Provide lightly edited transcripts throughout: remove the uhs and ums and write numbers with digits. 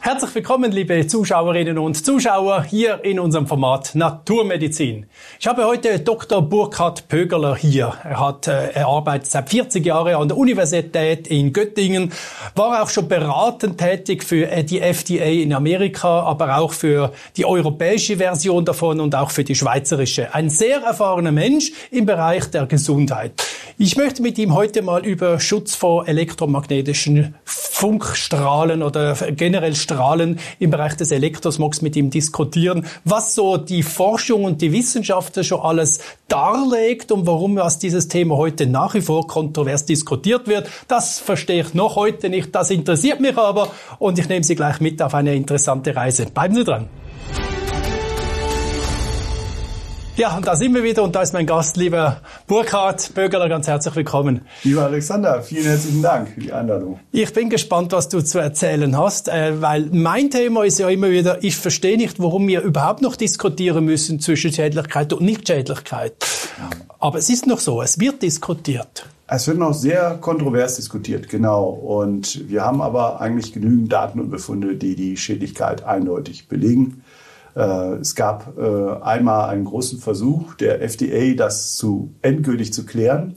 Herzlich willkommen, liebe Zuschauerinnen und Zuschauer, hier in unserem Format Naturmedizin. Ich habe heute Dr. Burkhard Pögerler hier. Er arbeitet seit 40 Jahren an der Universität in Göttingen, war auch schon beratend tätig für die FDA in Amerika, aber auch für die europäische Version davon und auch für die schweizerische. Ein sehr erfahrener Mensch im Bereich der Gesundheit. Ich möchte mit ihm heute mal über Schutz vor elektromagnetischen Funkstrahlen oder generell Strahlen im Bereich des Elektrosmogs mit ihm diskutieren, was so die Forschung und die Wissenschaft schon alles darlegt und warum dieses Thema heute nach wie vor kontrovers diskutiert wird. Das verstehe ich noch heute nicht, das interessiert mich aber und ich nehme Sie gleich mit auf eine interessante Reise. Bleiben Sie dran. Ja, und da sind wir wieder und da ist mein Gast, lieber Burkhard Pögerler, ganz herzlich willkommen. Lieber Alexander, vielen herzlichen Dank für die Einladung. Ich bin gespannt, was du zu erzählen hast, weil mein Thema ist ja immer wieder, ich verstehe nicht, warum wir überhaupt noch diskutieren müssen zwischen Schädlichkeit und Nichtschädlichkeit. Aber es ist noch so, es wird diskutiert. Es wird noch sehr kontrovers diskutiert, genau. Und wir haben aber eigentlich genügend Daten und Befunde, die die Schädlichkeit eindeutig belegen. Es gab einmal einen großen Versuch der FDA, das endgültig zu klären.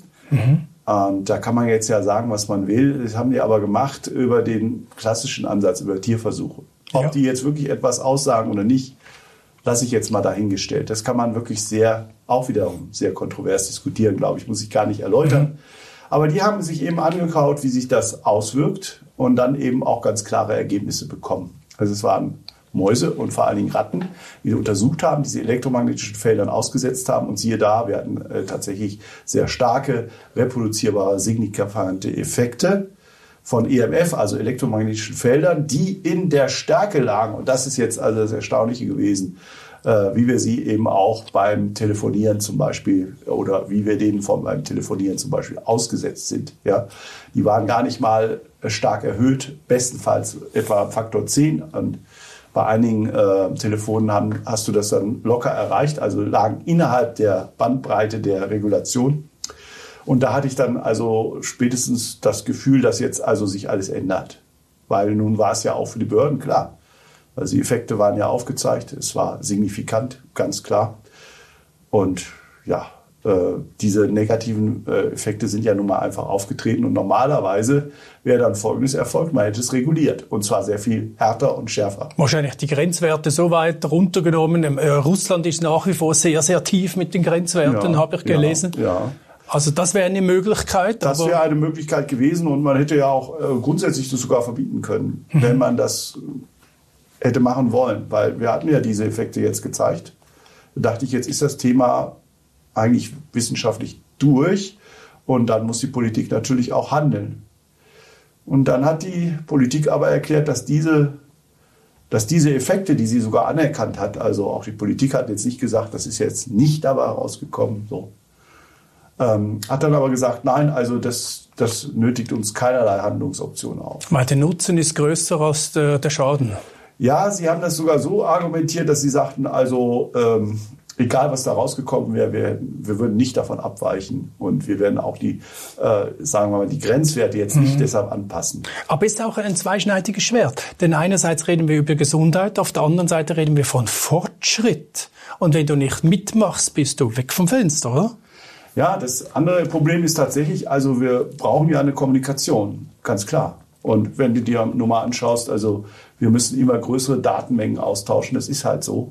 Und da kann man jetzt ja sagen, was man will. Das haben die aber gemacht über den klassischen Ansatz, über Tierversuche. Ob die jetzt wirklich etwas aussagen oder nicht, lasse ich jetzt mal dahingestellt. Das kann man wirklich auch wiederum sehr kontrovers diskutieren, glaube ich, muss ich gar nicht erläutern. Aber die haben sich eben angeschaut, wie sich das auswirkt und dann eben auch ganz klare Ergebnisse bekommen. Also es waren Mäuse und vor allen Dingen Ratten, die wir untersucht haben, diese elektromagnetischen Feldern ausgesetzt haben. Und siehe da, wir hatten tatsächlich sehr starke, reproduzierbare, signifikante Effekte von EMF, also elektromagnetischen Feldern, die in der Stärke lagen. Und das ist jetzt also das Erstaunliche gewesen, wie wir sie eben auch beim Telefonieren zum Beispiel oder wie wir denen beim Telefonieren zum Beispiel ausgesetzt sind. Ja, die waren gar nicht mal stark erhöht, bestenfalls etwa Faktor 10. Und bei einigen Telefonen hast du das dann locker erreicht, also lagen innerhalb der Bandbreite der Regulation. Und da hatte ich dann also spätestens das Gefühl, dass jetzt also sich alles ändert. Weil nun war es ja auch für die Behörden klar. Also die Effekte waren ja aufgezeigt, es war signifikant, ganz klar. Und ja, diese negativen Effekte sind ja nun mal einfach aufgetreten und normalerweise wäre dann Folgendes erfolgt, man hätte es reguliert und zwar sehr viel härter und schärfer. Wahrscheinlich die Grenzwerte so weit runtergenommen. Russland ist nach wie vor sehr, sehr tief mit den Grenzwerten, habe ich gelesen. Ja. Also das wäre eine Möglichkeit. Das wäre eine Möglichkeit gewesen und man hätte ja auch grundsätzlich das sogar verbieten können, wenn man das hätte machen wollen, weil wir hatten ja diese Effekte jetzt gezeigt. Da dachte ich, jetzt ist das Thema eigentlich wissenschaftlich durch und dann muss die Politik natürlich auch handeln. Und dann hat die Politik aber erklärt, dass diese Effekte, die sie sogar anerkannt hat, also auch die Politik hat jetzt nicht gesagt, das ist jetzt nicht dabei rausgekommen, so. Hat dann aber gesagt, nein, also das nötigt uns keinerlei Handlungsoption auf. Weil der Nutzen ist größer als der Schaden. Ja, sie haben das sogar so argumentiert, dass sie sagten, also egal was da rausgekommen wäre, wir würden nicht davon abweichen und wir werden auch die Grenzwerte jetzt nicht deshalb anpassen. Aber ist auch ein zweischneidiges Schwert. Denn einerseits reden wir über Gesundheit, auf der anderen Seite reden wir von Fortschritt. Und wenn du nicht mitmachst, bist du weg vom Fenster, oder? Ja, das andere Problem ist tatsächlich, also wir brauchen ja eine Kommunikation, ganz klar. Und wenn du dir nur mal anschaust, also wir müssen immer größere Datenmengen austauschen, das ist halt so.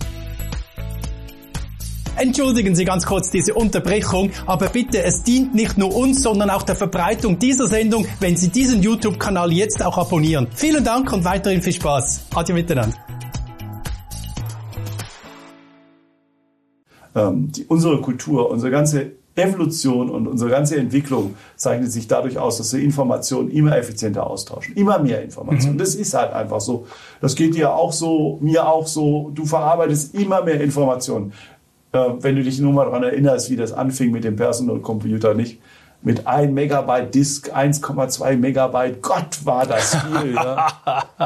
Entschuldigen Sie ganz kurz diese Unterbrechung, aber bitte, es dient nicht nur uns, sondern auch der Verbreitung dieser Sendung, wenn Sie diesen YouTube-Kanal jetzt auch abonnieren. Vielen Dank und weiterhin viel Spaß. Adieu miteinander. Unsere Kultur, unsere ganze Evolution und unsere ganze Entwicklung zeichnet sich dadurch aus, dass wir Informationen immer effizienter austauschen. Immer mehr Informationen. Das ist halt einfach so. Das geht dir auch so, mir auch so. Du verarbeitest immer mehr Informationen. Wenn du dich nur mal daran erinnerst, wie das anfing mit dem Personal Computer, nicht? Mit 1 Megabyte Disk, 1,2 Megabyte. Gott, war das viel.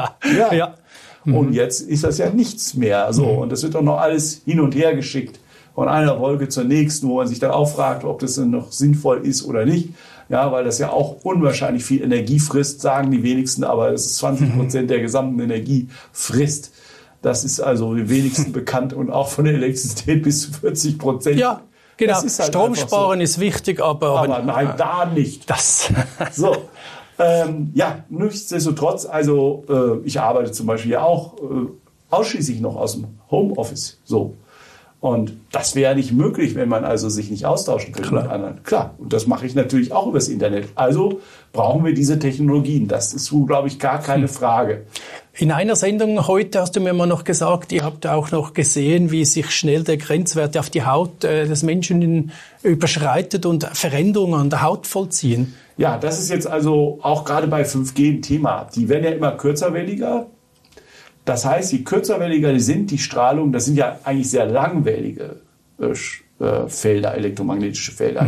Ja. Und jetzt ist das ja nichts mehr. So. Und das wird doch noch alles hin und her geschickt. von einer Wolke zur nächsten, wo man sich dann auch fragt, ob das dann noch sinnvoll ist oder nicht. Ja, weil das ja auch unwahrscheinlich viel Energie frisst, sagen die wenigsten, aber es ist 20% der gesamten Energie frisst. Das ist also die wenigsten bekannt und auch von der Elektrizität bis zu 40%. Ja, genau. Ist halt Strom sparen ist wichtig, aber nein, da nicht. Das. So. Ja, nichtsdestotrotz, also ich arbeite zum Beispiel ja auch ausschließlich noch aus dem Homeoffice. So. Und das wäre nicht möglich, wenn man also sich nicht austauschen könnte mit anderen. Klar, und das mache ich natürlich auch übers Internet. Also brauchen wir diese Technologien. Das ist, glaube ich, gar keine Frage. In einer Sendung heute hast du mir mal noch gesagt, ihr habt auch noch gesehen, wie sich schnell der Grenzwert auf die Haut des Menschen überschreitet und Veränderungen an der Haut vollziehen. Ja, das ist jetzt also auch gerade bei 5G ein Thema. Die werden ja immer kürzerwelliger. Das heißt, je kürzerwelliger die sind, die Strahlung, das sind ja eigentlich sehr langwellige Felder, elektromagnetische Felder,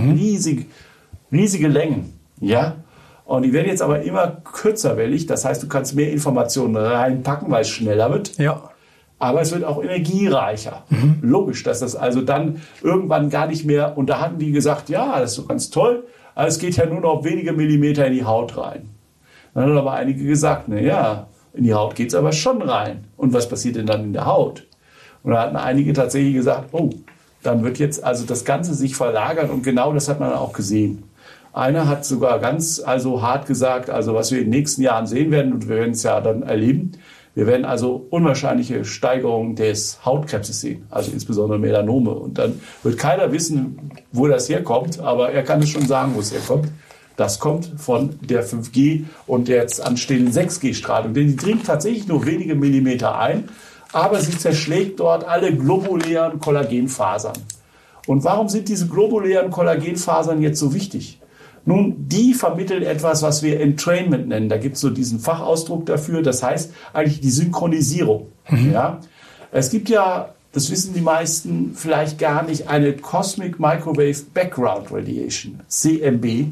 riesige Längen, ja. Und die werden jetzt aber immer kürzerwellig, das heißt, du kannst mehr Informationen reinpacken, weil es schneller wird. Ja. Aber es wird auch energiereicher. Logisch, dass das also dann irgendwann gar nicht mehr, und da hatten die gesagt, ja, das ist so ganz toll, aber es geht ja nur noch wenige Millimeter in die Haut rein. Dann haben aber einige gesagt, na ja, in die Haut geht es aber schon rein. Und was passiert denn dann in der Haut? Und da hatten einige tatsächlich gesagt, oh, dann wird jetzt also das Ganze sich verlagern. Und genau das hat man auch gesehen. Einer hat sogar ganz hart gesagt, also was wir in den nächsten Jahren sehen werden, und wir werden es ja dann erleben, wir werden also unwahrscheinliche Steigerungen des Hautkrebses sehen, also insbesondere Melanome. Und dann wird keiner wissen, wo das herkommt, aber er kann es schon sagen, wo es herkommt. Das kommt von der 5G und der jetzt anstehenden 6G-Strahlung. Denn die dringt tatsächlich nur wenige Millimeter ein, aber sie zerschlägt dort alle globulären Kollagenfasern. Und warum sind diese globulären Kollagenfasern jetzt so wichtig? Nun, die vermitteln etwas, was wir Entrainment nennen. Da gibt es so diesen Fachausdruck dafür. Das heißt eigentlich die Synchronisierung. Ja? Es gibt ja, das wissen die meisten vielleicht gar nicht, eine Cosmic Microwave Background Radiation, CMB.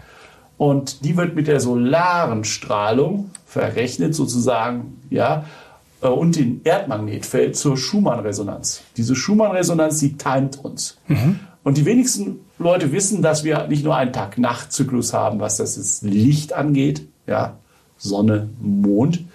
Und die wird mit der solaren Strahlung verrechnet sozusagen, ja, und dem Erdmagnetfeld zur Schumann-Resonanz. Diese Schumann-Resonanz, die timet uns. Und die wenigsten Leute wissen, dass wir nicht nur einen Tag-Nacht-Zyklus haben, was das Licht angeht, ja, Sonne, Mond,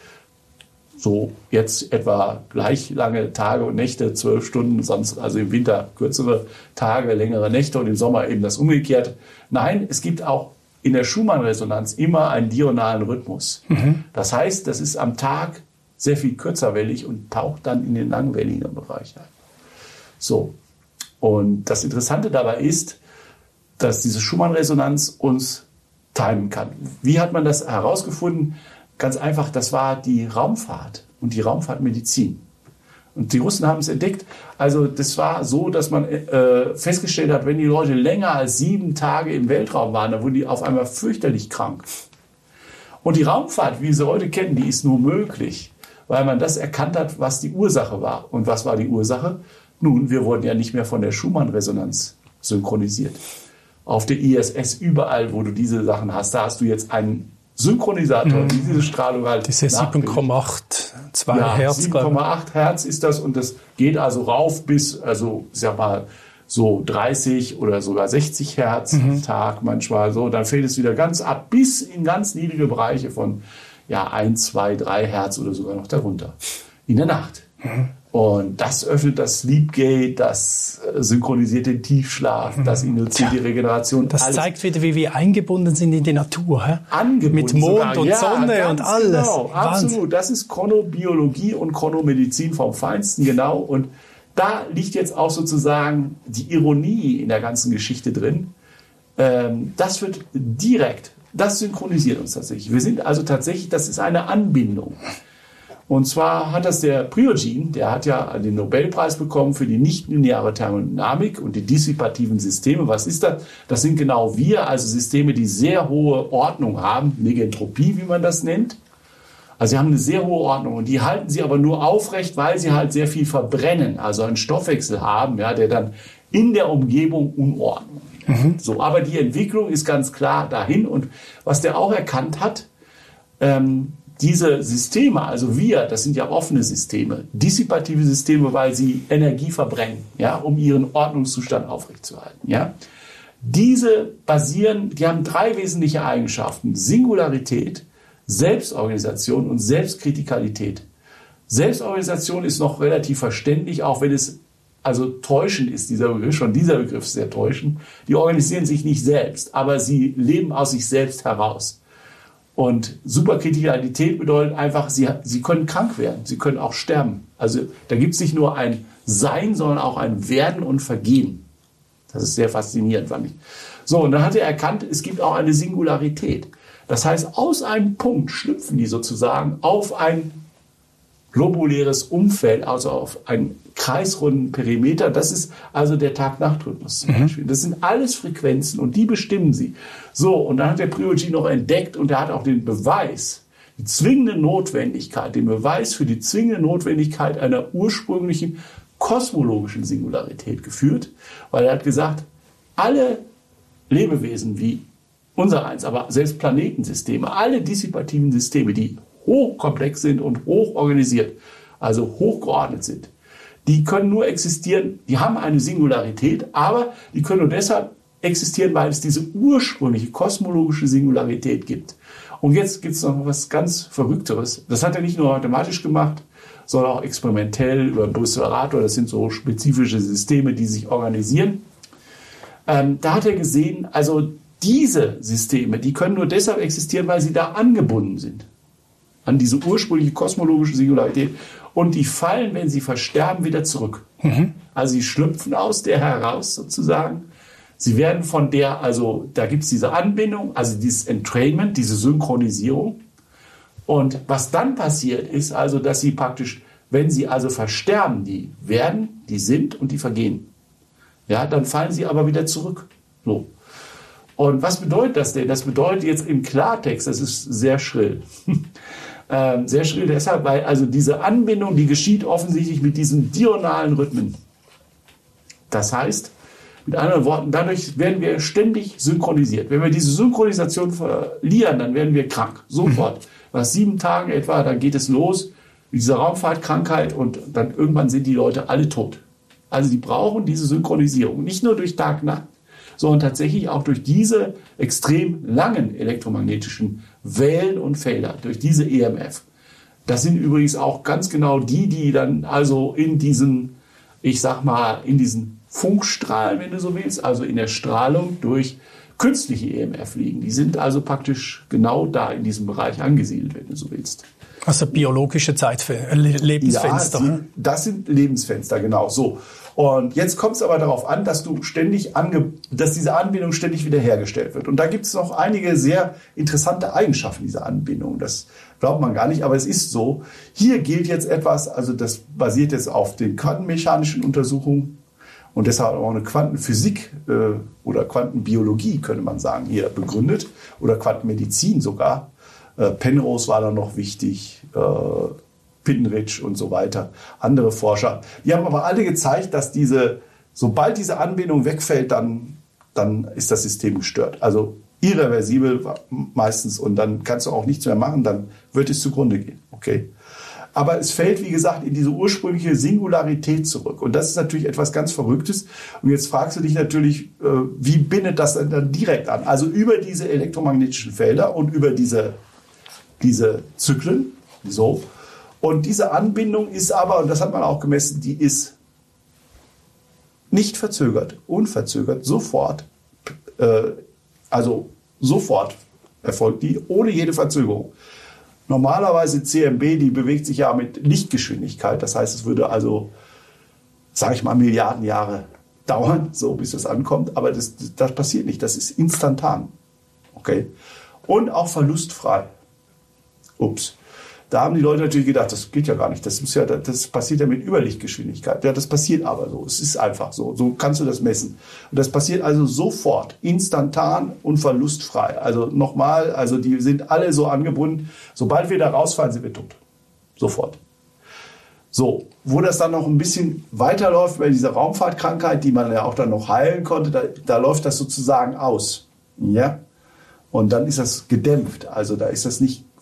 so jetzt etwa gleich lange Tage und Nächte, 12 Stunden, sonst also im Winter kürzere Tage, längere Nächte und im Sommer eben das Umgekehrte. Nein, es gibt auch in der Schumann-Resonanz immer einen diurnalen Rhythmus. Das heißt, das ist am Tag sehr viel kürzerwellig und taucht dann in den langwelligen Bereich ein. So. Und das Interessante dabei ist, dass diese Schumann-Resonanz uns timen kann. Wie hat man das herausgefunden? Ganz einfach, das war die Raumfahrt und die Raumfahrtmedizin. Und die Russen haben es entdeckt. Also das war so, dass man festgestellt hat, wenn die Leute länger als 7 Tage im Weltraum waren, dann wurden die auf einmal fürchterlich krank. Und die Raumfahrt, wie wir sie heute kennen, die ist nur möglich, weil man das erkannt hat, was die Ursache war. Und was war die Ursache? Nun, wir wurden ja nicht mehr von der Schumann-Resonanz synchronisiert. Auf der ISS, überall, wo du diese Sachen hast, da hast du jetzt einen Synchronisator, die diese Strahlung halt diese 7,82 Hertz. 7,8 Hertz ist das, und das geht also rauf bis, also ich sag mal, so 30 oder sogar 60 Hertz am Tag manchmal so. Dann fällt es wieder ganz ab bis in ganz niedrige Bereiche von 1, 2, 3 Hertz oder sogar noch darunter in der Nacht. Und das öffnet das Sleepgate, das synchronisiert den Tiefschlaf, das induziert die Regeneration. Das zeigt wieder, wie wir eingebunden sind in die Natur. Hä? Angebunden mit Mond sogar. Und Sonne und alles. Genau, absolut. Das ist Chronobiologie und Chronomedizin vom Feinsten, genau. Und da liegt jetzt auch sozusagen die Ironie in der ganzen Geschichte drin. Das wird direkt, das synchronisiert uns tatsächlich. Wir sind also tatsächlich, das ist eine Anbindung. Und zwar hat das der Prigogine, der hat ja den Nobelpreis bekommen für die nichtlineare Thermodynamik und die dissipativen Systeme. Was ist das? Das sind genau wir, also Systeme, die sehr hohe Ordnung haben, Negentropie, wie man das nennt. Also sie haben eine sehr hohe Ordnung, und die halten sie aber nur aufrecht, weil sie halt sehr viel verbrennen, also einen Stoffwechsel haben, ja, der dann in der Umgebung Unordnung hat. So, aber die Entwicklung ist ganz klar dahin, und was der auch erkannt hat, diese Systeme, also das sind ja offene Systeme, dissipative Systeme, weil sie Energie verbrennen, ja, um ihren Ordnungszustand aufrechtzuerhalten. Ja. Die haben 3 wesentliche Eigenschaften: Singularität, Selbstorganisation und Selbstkritikalität. Selbstorganisation ist noch relativ verständlich, auch wenn es also täuschend ist, dieser Begriff. Schon dieser Begriff ist sehr täuschend. Die organisieren sich nicht selbst, aber sie leben aus sich selbst heraus. Und Superkritikalität bedeutet einfach, sie können krank werden, sie können auch sterben. Also da gibt es nicht nur ein Sein, sondern auch ein Werden und Vergehen. Das ist sehr faszinierend, fand ich. So, und dann hat er erkannt, es gibt auch eine Singularität. Das heißt, aus einem Punkt schlüpfen die sozusagen auf ein globuläres Umfeld, also auf einen kreisrunden Perimeter. Das ist also der Tag-Nacht-Rhythmus zum Beispiel. Das sind alles Frequenzen und die bestimmen sie. So, und dann hat der Prigogine noch entdeckt und er hat auch den Beweis, den Beweis für die zwingende Notwendigkeit einer ursprünglichen kosmologischen Singularität geführt, weil er hat gesagt, alle Lebewesen wie unser eins, aber selbst Planetensysteme, alle dissipativen Systeme, die hochkomplex sind und hochorganisiert, also hochgeordnet sind, die können nur existieren, die haben eine Singularität, aber die können nur deshalb existieren, weil es diese ursprüngliche kosmologische Singularität gibt. Und jetzt gibt es noch was ganz Verrückteres. Das hat er nicht nur mathematisch gemacht, sondern auch experimentell über Brüsselator. Das sind so spezifische Systeme, die sich organisieren. Da hat er gesehen, also diese Systeme, die können nur deshalb existieren, weil sie da angebunden sind an diese ursprüngliche kosmologische Singularität. Und die fallen, wenn sie versterben, wieder zurück. Also sie schlüpfen aus der heraus sozusagen. Sie werden von der, also da gibt es diese Anbindung, also dieses Entrainment, diese Synchronisierung. Und was dann passiert, ist also, dass sie praktisch, wenn sie also versterben, die werden, die sind und die vergehen. Ja, dann fallen sie aber wieder zurück. So. Und was bedeutet das denn? Das bedeutet jetzt im Klartext, das ist sehr schrill. Sehr schrill deshalb, weil also diese Anbindung, die geschieht offensichtlich mit diesen diurnalen Rhythmen. Das heißt, mit anderen Worten, dadurch werden wir ständig synchronisiert. Wenn wir diese Synchronisation verlieren, dann werden wir krank. Sofort. Nach 7 Tagen etwa, dann geht es los mit dieser Raumfahrtkrankheit und dann irgendwann sind die Leute alle tot. Also die brauchen diese Synchronisierung. Nicht nur durch Tag-Nacht, sondern tatsächlich auch durch diese extrem langen elektromagnetischen Wellen und Felder, durch diese EMF. Das sind übrigens auch ganz genau die dann also in diesen, ich sag mal, in diesen Funkstrahlen, wenn du so willst, also in der Strahlung durch künstliche EMF liegen. Die sind also praktisch genau da in diesem Bereich angesiedelt, wenn du so willst. Also biologische Lebensfenster. Ja, das sind Lebensfenster, genau so. Und jetzt kommt es aber darauf an, dass dass diese Anbindung ständig wiederhergestellt wird. Und da gibt es noch einige sehr interessante Eigenschaften dieser Anbindung. Das glaubt man gar nicht, aber es ist so. Hier gilt jetzt etwas, also das basiert jetzt auf den quantenmechanischen Untersuchungen und deshalb auch eine Quantenphysik oder Quantenbiologie, könnte man sagen, hier begründet oder Quantenmedizin sogar. Penrose war da noch wichtig, Pittenridge und so weiter, andere Forscher. Die haben aber alle gezeigt, dass sobald diese Anbindung wegfällt, dann ist das System gestört. Also irreversibel meistens und dann kannst du auch nichts mehr machen, dann wird es zugrunde gehen. Okay? Aber es fällt, wie gesagt, in diese ursprüngliche Singularität zurück. Und das ist natürlich etwas ganz Verrücktes. Und jetzt fragst du dich natürlich, wie bindet das dann direkt an? Also über diese elektromagnetischen Felder und über diese Zyklen, so. Und diese Anbindung ist aber, und das hat man auch gemessen, die ist nicht verzögert, unverzögert, sofort, sofort erfolgt die, ohne jede Verzögerung. Normalerweise CMB, die bewegt sich ja mit Lichtgeschwindigkeit, das heißt, es würde also, sage ich mal, Milliarden Jahre dauern, so bis es ankommt, aber das passiert nicht, das ist instantan. Okay? Und auch verlustfrei. Ups. Da haben die Leute natürlich gedacht, das geht ja gar nicht. Das passiert ja mit Überlichtgeschwindigkeit. Ja, das passiert aber so. Es ist einfach so. So kannst du das messen. Und das passiert also sofort, instantan und verlustfrei. Also nochmal, also die sind alle so angebunden. Sobald wir da rausfallen, sind wir tot. Sofort. So, wo das dann noch ein bisschen weiterläuft bei dieser Raumfahrtkrankheit, die man ja auch dann noch heilen konnte, da läuft das sozusagen aus. Ja? Und dann ist das gedämpft. Also da ist das nicht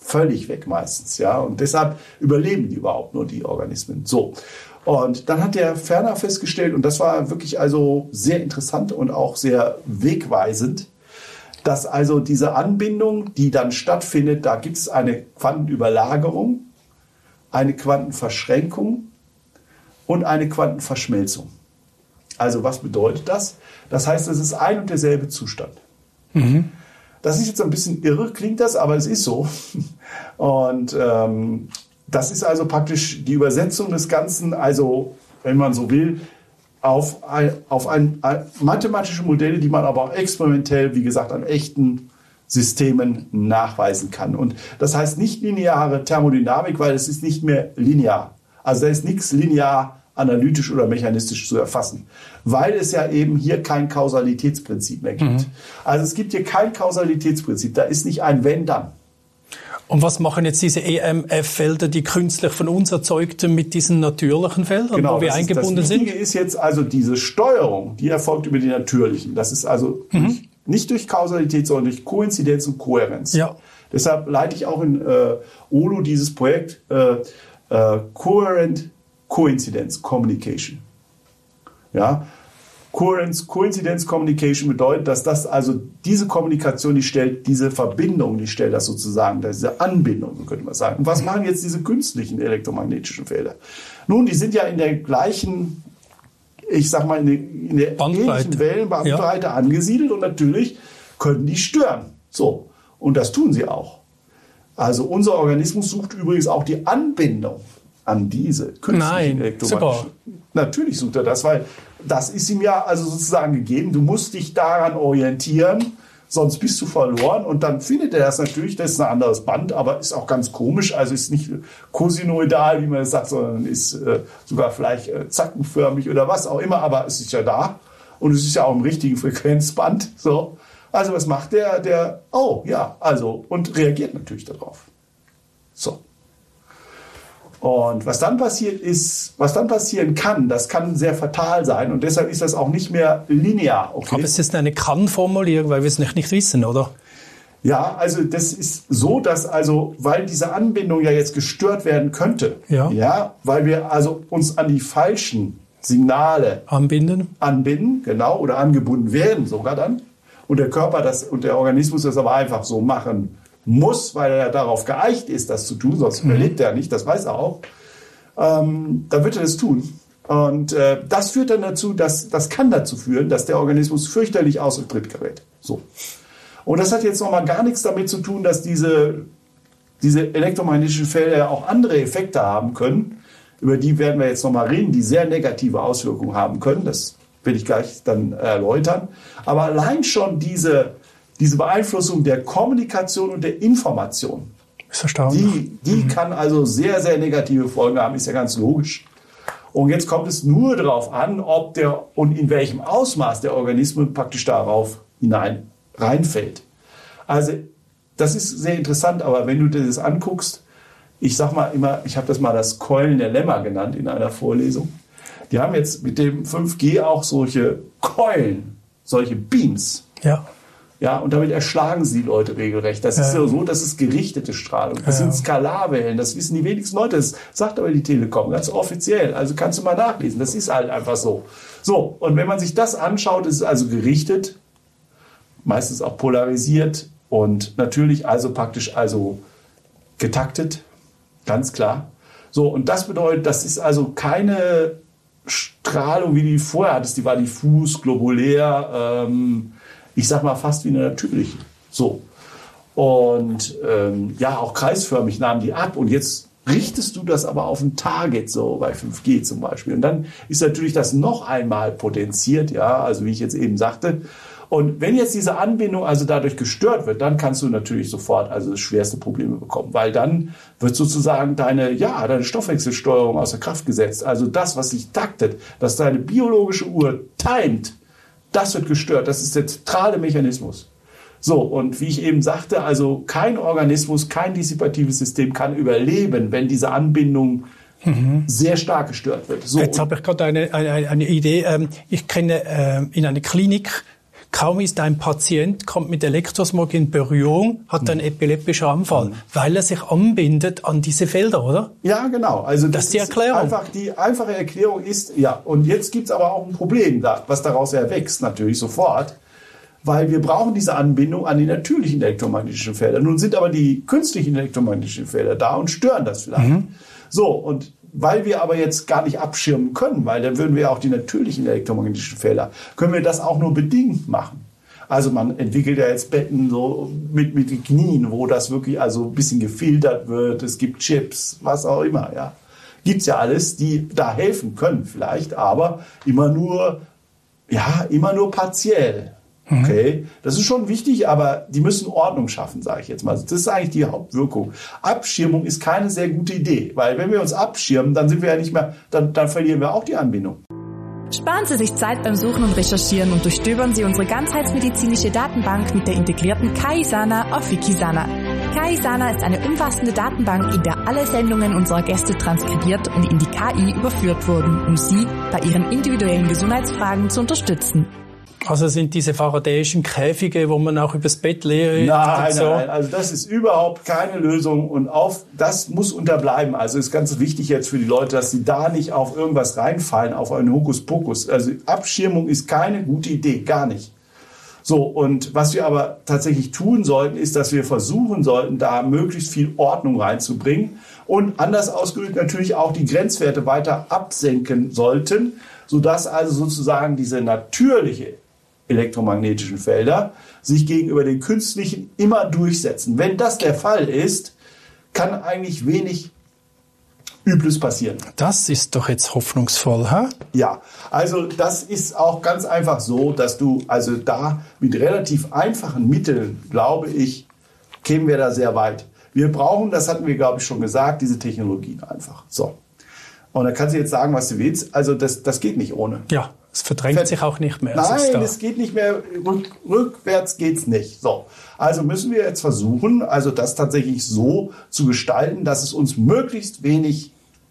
völlig weg meistens, ja. Und deshalb überleben die überhaupt nur, die Organismen. So. Und dann hat der ferner festgestellt, und das war wirklich also sehr interessant und auch sehr wegweisend, dass also diese Anbindung, die dann stattfindet, da gibt es eine Quantenüberlagerung, eine Quantenverschränkung und eine Quantenverschmelzung. Also was bedeutet das? Das heißt, es ist ein und derselbe Zustand. Mhm. Das ist jetzt ein bisschen irre, klingt das, aber es ist so. Und das ist also praktisch die Übersetzung des Ganzen, also wenn man so will, auf mathematische Modelle, die man aber auch experimentell, wie gesagt, an echten Systemen nachweisen kann. Und das heißt nicht lineare Thermodynamik, weil es ist nicht mehr linear. Also da ist nichts linear, analytisch oder mechanistisch zu erfassen, weil es ja eben hier kein Kausalitätsprinzip mehr gibt. Mhm. Also es gibt hier kein Kausalitätsprinzip, da ist nicht ein Wenn-Dann. Und was machen jetzt diese EMF-Felder, die künstlich von uns erzeugten, mit diesen natürlichen Feldern, wo wir eingebunden sind? Das Wichtige ist jetzt also diese Steuerung, die erfolgt über die natürlichen. Das ist also nicht durch Kausalität, sondern durch Koinzidenz und Kohärenz. Ja. Deshalb leite ich auch in OLU dieses Projekt Coherent Coincidence Communication. Ja. Coincidence Communication bedeutet, dass das also diese Kommunikation, die stellt diese Verbindung, die stellt das sozusagen, diese Anbindung, so könnte man sagen. Und was machen jetzt diese künstlichen elektromagnetischen Felder? Nun, die sind ja in der gleichen, ich sag mal, in der ähnlichen Wellenbandbreite angesiedelt und natürlich können die stören. So. Und das tun sie auch. Also unser Organismus sucht übrigens auch die Anbindung an diese künstlichen elektromagnetischen. Natürlich sucht er das, weil das ist ihm ja also sozusagen gegeben. Du musst dich daran orientieren, sonst bist du verloren. Und dann findet er das natürlich, das ist ein anderes Band, aber ist auch ganz komisch. Also ist nicht kosinoidal, wie man das sagt, sondern ist sogar vielleicht zackenförmig oder was auch immer. Aber es ist ja da und es ist ja auch im richtigen Frequenzband. So. Also was macht der? Und reagiert natürlich darauf. So. Und was dann passieren kann, das kann sehr fatal sein und deshalb ist das auch nicht mehr linear. Okay? Aber es ist eine Kann-Formulierung, weil wir es nicht wissen, oder? Ja, also das ist so, dass weil diese Anbindung ja jetzt gestört werden könnte, weil wir also uns an die falschen Signale anbinden, genau, oder angebunden werden sogar dann und der Körper und der Organismus das aber einfach so machen muss, weil er darauf geeicht ist, das zu tun, sonst überlebt er nicht, das weiß er auch, dann wird er das tun. Und das führt dann dazu, das kann dazu führen, dass der Organismus fürchterlich außer Tritt gerät. So. Und das hat jetzt nochmal gar nichts damit zu tun, dass diese elektromagnetischen Felder auch andere Effekte haben können, über die werden wir jetzt nochmal reden, die sehr negative Auswirkungen haben können, das will ich gleich dann erläutern. Aber allein schon diese Beeinflussung der Kommunikation und der Information, ist erstaunlich. Die kann also sehr, sehr negative Folgen haben, ist ja ganz logisch. Und jetzt kommt es nur darauf an, ob und in welchem Ausmaß der Organismus praktisch darauf reinfällt. Also das ist sehr interessant, aber wenn du dir das anguckst, ich sag mal immer, ich habe das mal das Keulen der Lämmer genannt in einer Vorlesung. Die haben jetzt mit dem 5G auch solche Keulen, solche Beams. Ja. Ja, und damit erschlagen sie die Leute regelrecht. Das ist ja so, das ist gerichtete Strahlung. Das sind Skalarwellen, das wissen die wenigsten Leute. Das sagt aber die Telekom ganz offiziell. Also kannst du mal nachlesen. Das ist halt einfach so. So, und wenn man sich das anschaut, ist es also gerichtet, meistens auch polarisiert und natürlich also praktisch getaktet, ganz klar. So, und das bedeutet, das ist also keine Strahlung, wie die vorher hattest. Die war diffus, globulär, ich sag mal fast wie eine natürliche. So. Und auch kreisförmig nahmen die ab. Und jetzt richtest du das aber auf ein Target, so bei 5G zum Beispiel. Und dann ist natürlich das noch einmal potenziert, also wie ich jetzt eben sagte. Und wenn jetzt diese Anbindung also dadurch gestört wird, dann kannst du natürlich sofort das schwerste Probleme bekommen. Weil dann wird sozusagen deine Stoffwechselsteuerung außer Kraft gesetzt. Also das, was sich taktet, dass deine biologische Uhr timet, das wird gestört. Das ist der zentrale Mechanismus. So, und wie ich eben sagte, also kein Organismus, kein dissipatives System kann überleben, wenn diese Anbindung sehr stark gestört wird. So. Jetzt habe ich gerade eine Idee. Ich kenne in einer Klinik kaum ist ein Patient, kommt mit Elektrosmog in Berührung, hat einen epileptischen Anfall, weil er sich anbindet an diese Felder, oder? Ja, genau. Also das ist die Erklärung. Die einfache Erklärung ist, ja, und jetzt gibt's aber auch ein Problem, was daraus erwächst, natürlich sofort, weil wir brauchen diese Anbindung an die natürlichen elektromagnetischen Felder. Nun sind aber die künstlichen elektromagnetischen Felder da und stören das vielleicht. So, und weil wir aber jetzt gar nicht abschirmen können, weil dann würden wir auch die natürlichen elektromagnetischen Felder, können wir das auch nur bedingt machen. Also man entwickelt ja jetzt Betten so mit den Knien, wo das wirklich also ein bisschen gefiltert wird. Es gibt Chips, was auch immer, ja. Gibt's ja alles, die da helfen können vielleicht, aber immer nur partiell. Okay, das ist schon wichtig, aber die müssen Ordnung schaffen, sage ich jetzt mal. Das ist eigentlich die Hauptwirkung. Abschirmung ist keine sehr gute Idee, weil wenn wir uns abschirmen, dann sind wir ja nicht mehr, dann verlieren wir auch die Anbindung. Sparen Sie sich Zeit beim Suchen und Recherchieren und durchstöbern Sie unsere ganzheitsmedizinische Datenbank mit der integrierten KI-Sana auf Wikisana. KI-Sana ist eine umfassende Datenbank, in der alle Sendungen unserer Gäste transkribiert und in die KI überführt wurden, um Sie bei Ihren individuellen Gesundheitsfragen zu unterstützen. Also sind diese faradäischen Käfige, wo man auch übers Bett legt? Nein, also das ist überhaupt keine Lösung und das muss unterbleiben. Also ist ganz wichtig jetzt für die Leute, dass sie da nicht auf irgendwas reinfallen, auf einen Hokuspokus. Also Abschirmung ist keine gute Idee, gar nicht. So, und was wir aber tatsächlich tun sollten, ist, dass wir versuchen sollten, da möglichst viel Ordnung reinzubringen und anders ausgedrückt natürlich auch die Grenzwerte weiter absenken sollten, sodass also sozusagen diese natürliche elektromagnetischen Felder sich gegenüber den künstlichen immer durchsetzen. Wenn das der Fall ist, kann eigentlich wenig Übles passieren. Das ist doch jetzt hoffnungsvoll, hä? Ja, also das ist auch ganz einfach so, dass du also da mit relativ einfachen Mitteln, glaube ich, kämen wir da sehr weit. Wir brauchen, das hatten wir, glaube ich, schon gesagt, diese Technologien einfach. So. Und da kannst du jetzt sagen, was du willst. Also das geht nicht ohne. Ja, es verdrängt sich auch nicht mehr. Nein, es geht nicht mehr. Rückwärts geht's nicht. So. Also müssen wir jetzt versuchen, also das tatsächlich so zu gestalten, dass es uns möglichst wenig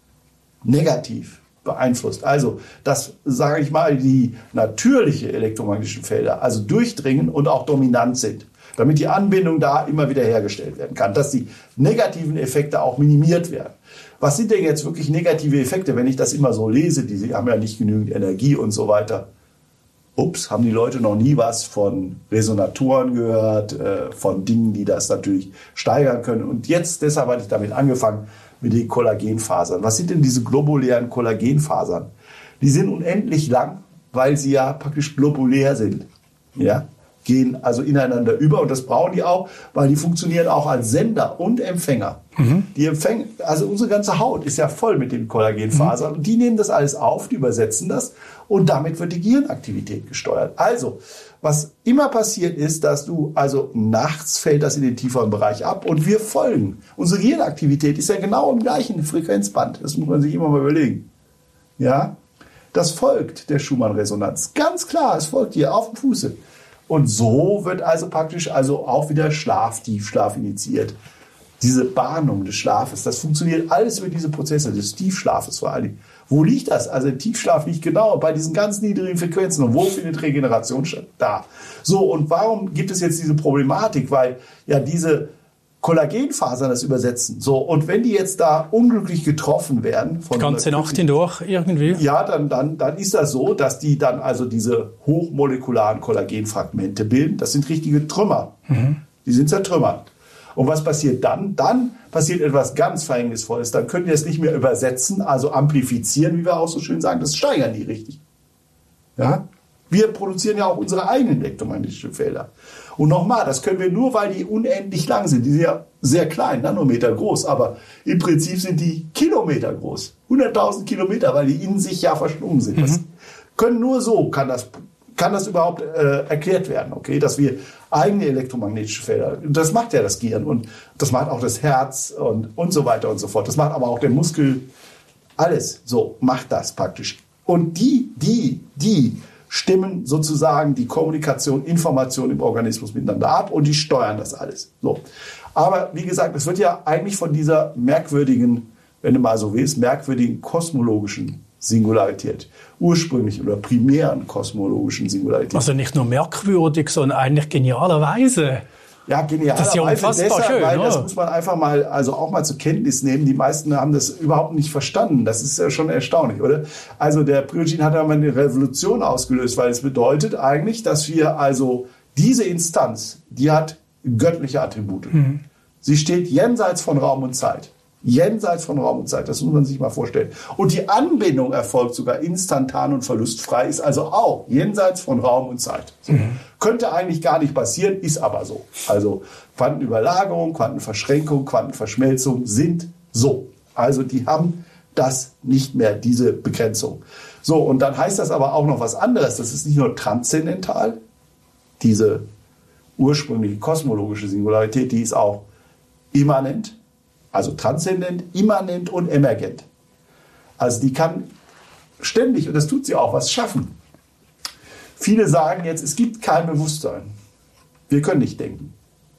negativ beeinflusst. Also, dass, sage ich mal, die natürliche elektromagnetischen Felder also durchdringen und auch dominant sind, damit die Anbindung da immer wieder hergestellt werden kann, dass die negativen Effekte auch minimiert werden. Was sind denn jetzt wirklich negative Effekte, wenn ich das immer so lese? Die haben ja nicht genügend Energie und so weiter. Ups, haben die Leute noch nie was von Resonatoren gehört, von Dingen, die das natürlich steigern können. Und jetzt, deshalb hatte ich damit angefangen, mit den Kollagenfasern. Was sind denn diese globulären Kollagenfasern? Die sind unendlich lang, weil sie ja praktisch globulär sind. Ja? Gehen also ineinander über und das brauchen die auch, weil die funktionieren auch als Sender und Empfänger. Die empfängen, also unsere ganze Haut ist ja voll mit den Kollagenfasern und die nehmen das alles auf, die übersetzen das und damit wird die Gehirnaktivität gesteuert. Also, was immer passiert ist, dass du, also nachts fällt das in den tieferen Bereich ab und wir folgen. Unsere Gehirnaktivität ist ja genau im gleichen Frequenzband. Das muss man sich immer mal überlegen. Ja? Das folgt der Schumann-Resonanz. Ganz klar, es folgt dir auf dem Fuße. Und so wird also praktisch also auch wieder Tiefschlaf initiiert. Diese Bahnung des Schlafes, das funktioniert alles über diese Prozesse des Tiefschlafes vor allem. Wo liegt das? Also der Tiefschlaf liegt genau bei diesen ganz niedrigen Frequenzen. Und wo findet Regeneration statt? Da. So, und warum gibt es jetzt diese Problematik? Weil ja diese Kollagenfasern das übersetzen. So, und wenn die jetzt da unglücklich getroffen werden, von die ganze Nacht hindurch irgendwie? Ja, dann ist das so, dass die dann also diese hochmolekularen Kollagenfragmente bilden. Das sind richtige Trümmer. Die sind zertrümmert. Und was passiert dann? Dann passiert etwas ganz Verhängnisvolles. Dann können die es nicht mehr übersetzen, also amplifizieren, wie wir auch so schön sagen. Das steigern die richtig. Ja? Wir produzieren ja auch unsere eigenen elektromagnetischen Felder. Und nochmal, das können wir nur, weil die unendlich lang sind. Die sind ja sehr klein, Nanometer groß, aber im Prinzip sind die Kilometer groß. 100.000 Kilometer, weil die in sich ja verschlungen sind. Das können nur so, kann das überhaupt erklärt werden, okay? Dass wir eigene elektromagnetische Felder, das macht ja das Gehirn und das macht auch das Herz und so weiter und so fort. Das macht aber auch der Muskel, alles so macht das praktisch. Und die stimmen sozusagen die Kommunikation, Information im Organismus miteinander ab und die steuern das alles. So. Aber wie gesagt, es wird ja eigentlich von dieser merkwürdigen, wenn du mal so willst, merkwürdigen kosmologischen Singularität, ursprünglich oder primären kosmologischen Singularität. Also nicht nur merkwürdig, sondern eigentlich genialerweise. Ja, genialerweise das ist ja unfassbar deshalb, schön, weil oder? Das muss man einfach mal, also auch mal zur Kenntnis nehmen. Die meisten haben das überhaupt nicht verstanden. Das ist ja schon erstaunlich, oder? Also der Prigogine hat aber eine Revolution ausgelöst, weil es bedeutet eigentlich, dass wir also diese Instanz, die hat göttliche Attribute. Sie steht jenseits von Raum und Zeit. Jenseits von Raum und Zeit, das muss man sich mal vorstellen. Und die Anbindung erfolgt sogar instantan und verlustfrei, ist also auch jenseits von Raum und Zeit. So. Könnte eigentlich gar nicht passieren, ist aber so. Also Quantenüberlagerung, Quantenverschränkung, Quantenverschmelzung sind so. Also die haben das nicht mehr, diese Begrenzung. So, und dann heißt das aber auch noch was anderes. Das ist nicht nur transzendental, diese ursprüngliche kosmologische Singularität, die ist auch immanent. Also transzendent, immanent und emergent. Also die kann ständig, und das tut sie auch, was schaffen. Viele sagen jetzt, es gibt kein Bewusstsein. Wir können nicht denken.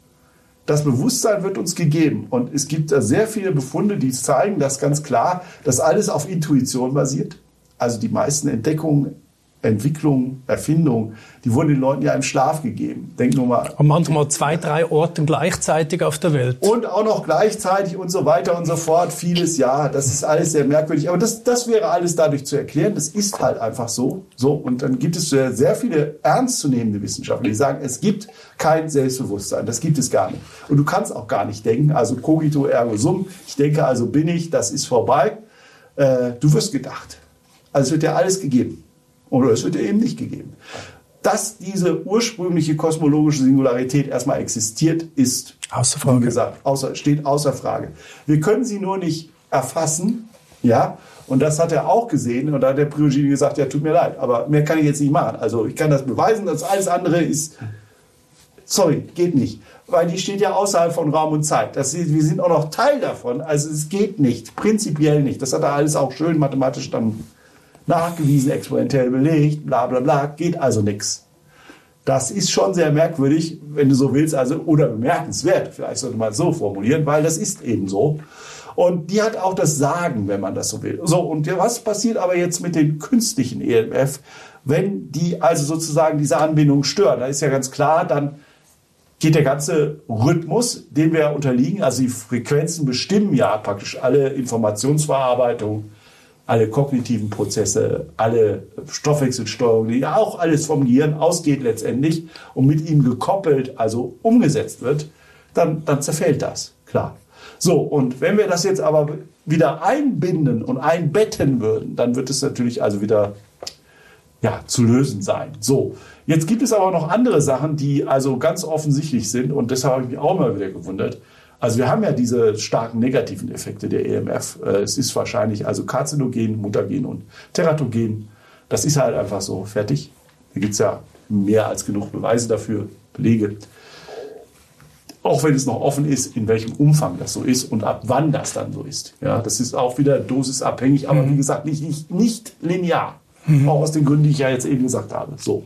Das Bewusstsein wird uns gegeben. Und es gibt sehr viele Befunde, die zeigen, dass ganz klar, dass alles auf Intuition basiert. Also die meisten Entdeckungen, Entwicklungen, Erfindungen, die wurden den Leuten ja im Schlaf gegeben. Denk nur mal. Und manchmal 2, 3 Orten gleichzeitig auf der Welt. Und auch noch gleichzeitig und so weiter und so fort. Vieles, ja, das ist alles sehr merkwürdig. Aber das wäre alles dadurch zu erklären. Das ist halt einfach so. Und dann gibt es sehr viele ernstzunehmende Wissenschaftler, die sagen, es gibt kein Selbstbewusstsein. Das gibt es gar nicht. Und du kannst auch gar nicht denken. Also cogito ergo sum. Ich denke, also bin ich. Das ist vorbei. Du wirst gedacht. Also es wird dir alles gegeben. Oder es wird dir eben nicht gegeben. Dass diese ursprüngliche kosmologische Singularität erstmal existiert, ist, außer Frage. Wie gesagt, steht außer Frage. Wir können sie nur nicht erfassen, ja, und das hat er auch gesehen, und da hat der Prigogine gesagt, ja, tut mir leid, aber mehr kann ich jetzt nicht machen. Also ich kann das beweisen, dass alles andere ist, sorry, geht nicht. Weil die steht ja außerhalb von Raum und Zeit. Wir sind auch noch Teil davon, also es geht nicht, prinzipiell nicht. Das hat er alles auch schön mathematisch dann nachgewiesen, experimentell belegt, bla bla bla, geht also nichts. Das ist schon sehr merkwürdig, wenn du so willst, also oder bemerkenswert, vielleicht sollte man es so formulieren, weil das ist eben so. Und die hat auch das Sagen, wenn man das so will. So, und was passiert aber jetzt mit den künstlichen EMF, wenn die also sozusagen diese Anbindung stören? Da ist ja ganz klar, dann geht der ganze Rhythmus, dem wir unterliegen, also die Frequenzen bestimmen ja praktisch alle Informationsverarbeitung, alle kognitiven Prozesse, alle Stoffwechselsteuerung, die ja auch alles vom Gehirn ausgeht letztendlich und mit ihm gekoppelt, also umgesetzt wird, dann zerfällt das, klar. So, und wenn wir das jetzt aber wieder einbinden und einbetten würden, dann wird es natürlich also wieder zu lösen sein. So, jetzt gibt es aber noch andere Sachen, die also ganz offensichtlich sind, und deshalb habe ich mich auch mal wieder gewundert. Also wir haben ja diese starken negativen Effekte der EMF. Es ist wahrscheinlich also karzinogen, mutagen und teratogen. Das ist halt einfach so, fertig. Da gibt es ja mehr als genug Beweise dafür, Belege. Auch wenn es noch offen ist, in welchem Umfang das so ist und ab wann das dann so ist. Ja, das ist auch wieder dosisabhängig, aber wie gesagt, nicht linear. Auch aus den Gründen, die ich ja jetzt eben gesagt habe. So.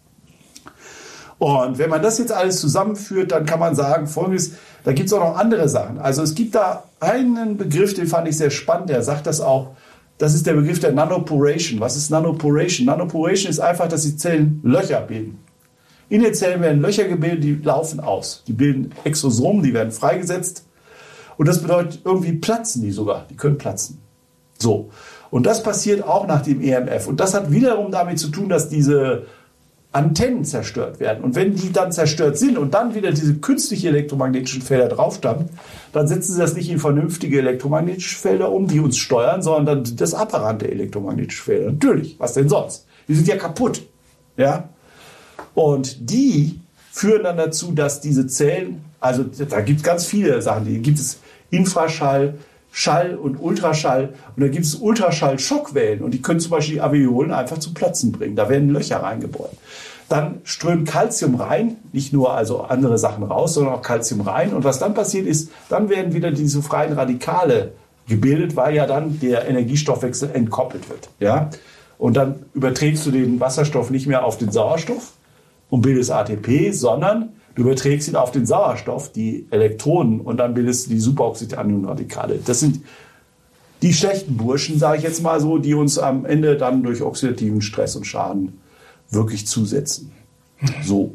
Und wenn man das jetzt alles zusammenführt, dann kann man sagen, Folgendes, da gibt es auch noch andere Sachen. Also es gibt da einen Begriff, den fand ich sehr spannend, der sagt das auch, das ist der Begriff der Nanoporation. Was ist Nanoporation? Nanoporation ist einfach, dass die Zellen Löcher bilden. In den Zellen werden Löcher gebildet, die laufen aus. Die bilden Exosomen, die werden freigesetzt. Und das bedeutet, irgendwie platzen die sogar. Die können platzen. So. Und das passiert auch nach dem EMF. Und das hat wiederum damit zu tun, dass diese Antennen zerstört werden. Und wenn die dann zerstört sind und dann wieder diese künstlichen elektromagnetischen Felder draufstammen, dann setzen sie das nicht in vernünftige elektromagnetische Felder um, die uns steuern, sondern das Apparat der elektromagnetischen Felder. Natürlich, was denn sonst? Die sind ja kaputt. Ja? Und die führen dann dazu, dass diese Zellen, also da gibt es ganz viele Sachen, die gibt es Infraschall, Schall und Ultraschall, und da gibt es Ultraschall-Schockwellen, und die können zum Beispiel die Alveolen einfach zu Platzen bringen. Da werden Löcher reingebohrt. Dann strömt Calcium rein, nicht nur also andere Sachen raus, sondern auch Calcium rein. Und was dann passiert ist, dann werden wieder diese freien Radikale gebildet, weil ja dann der Energiestoffwechsel entkoppelt wird. Ja? Und dann überträgst du den Wasserstoff nicht mehr auf den Sauerstoff und bildest ATP, sondern du überträgst ihn auf den Sauerstoff, die Elektronen, und dann bildest du die Superoxid-Anion-Radikale. Das sind die schlechten Burschen, sage ich jetzt mal so, die uns am Ende dann durch oxidativen Stress und Schaden wirklich zusetzen. So.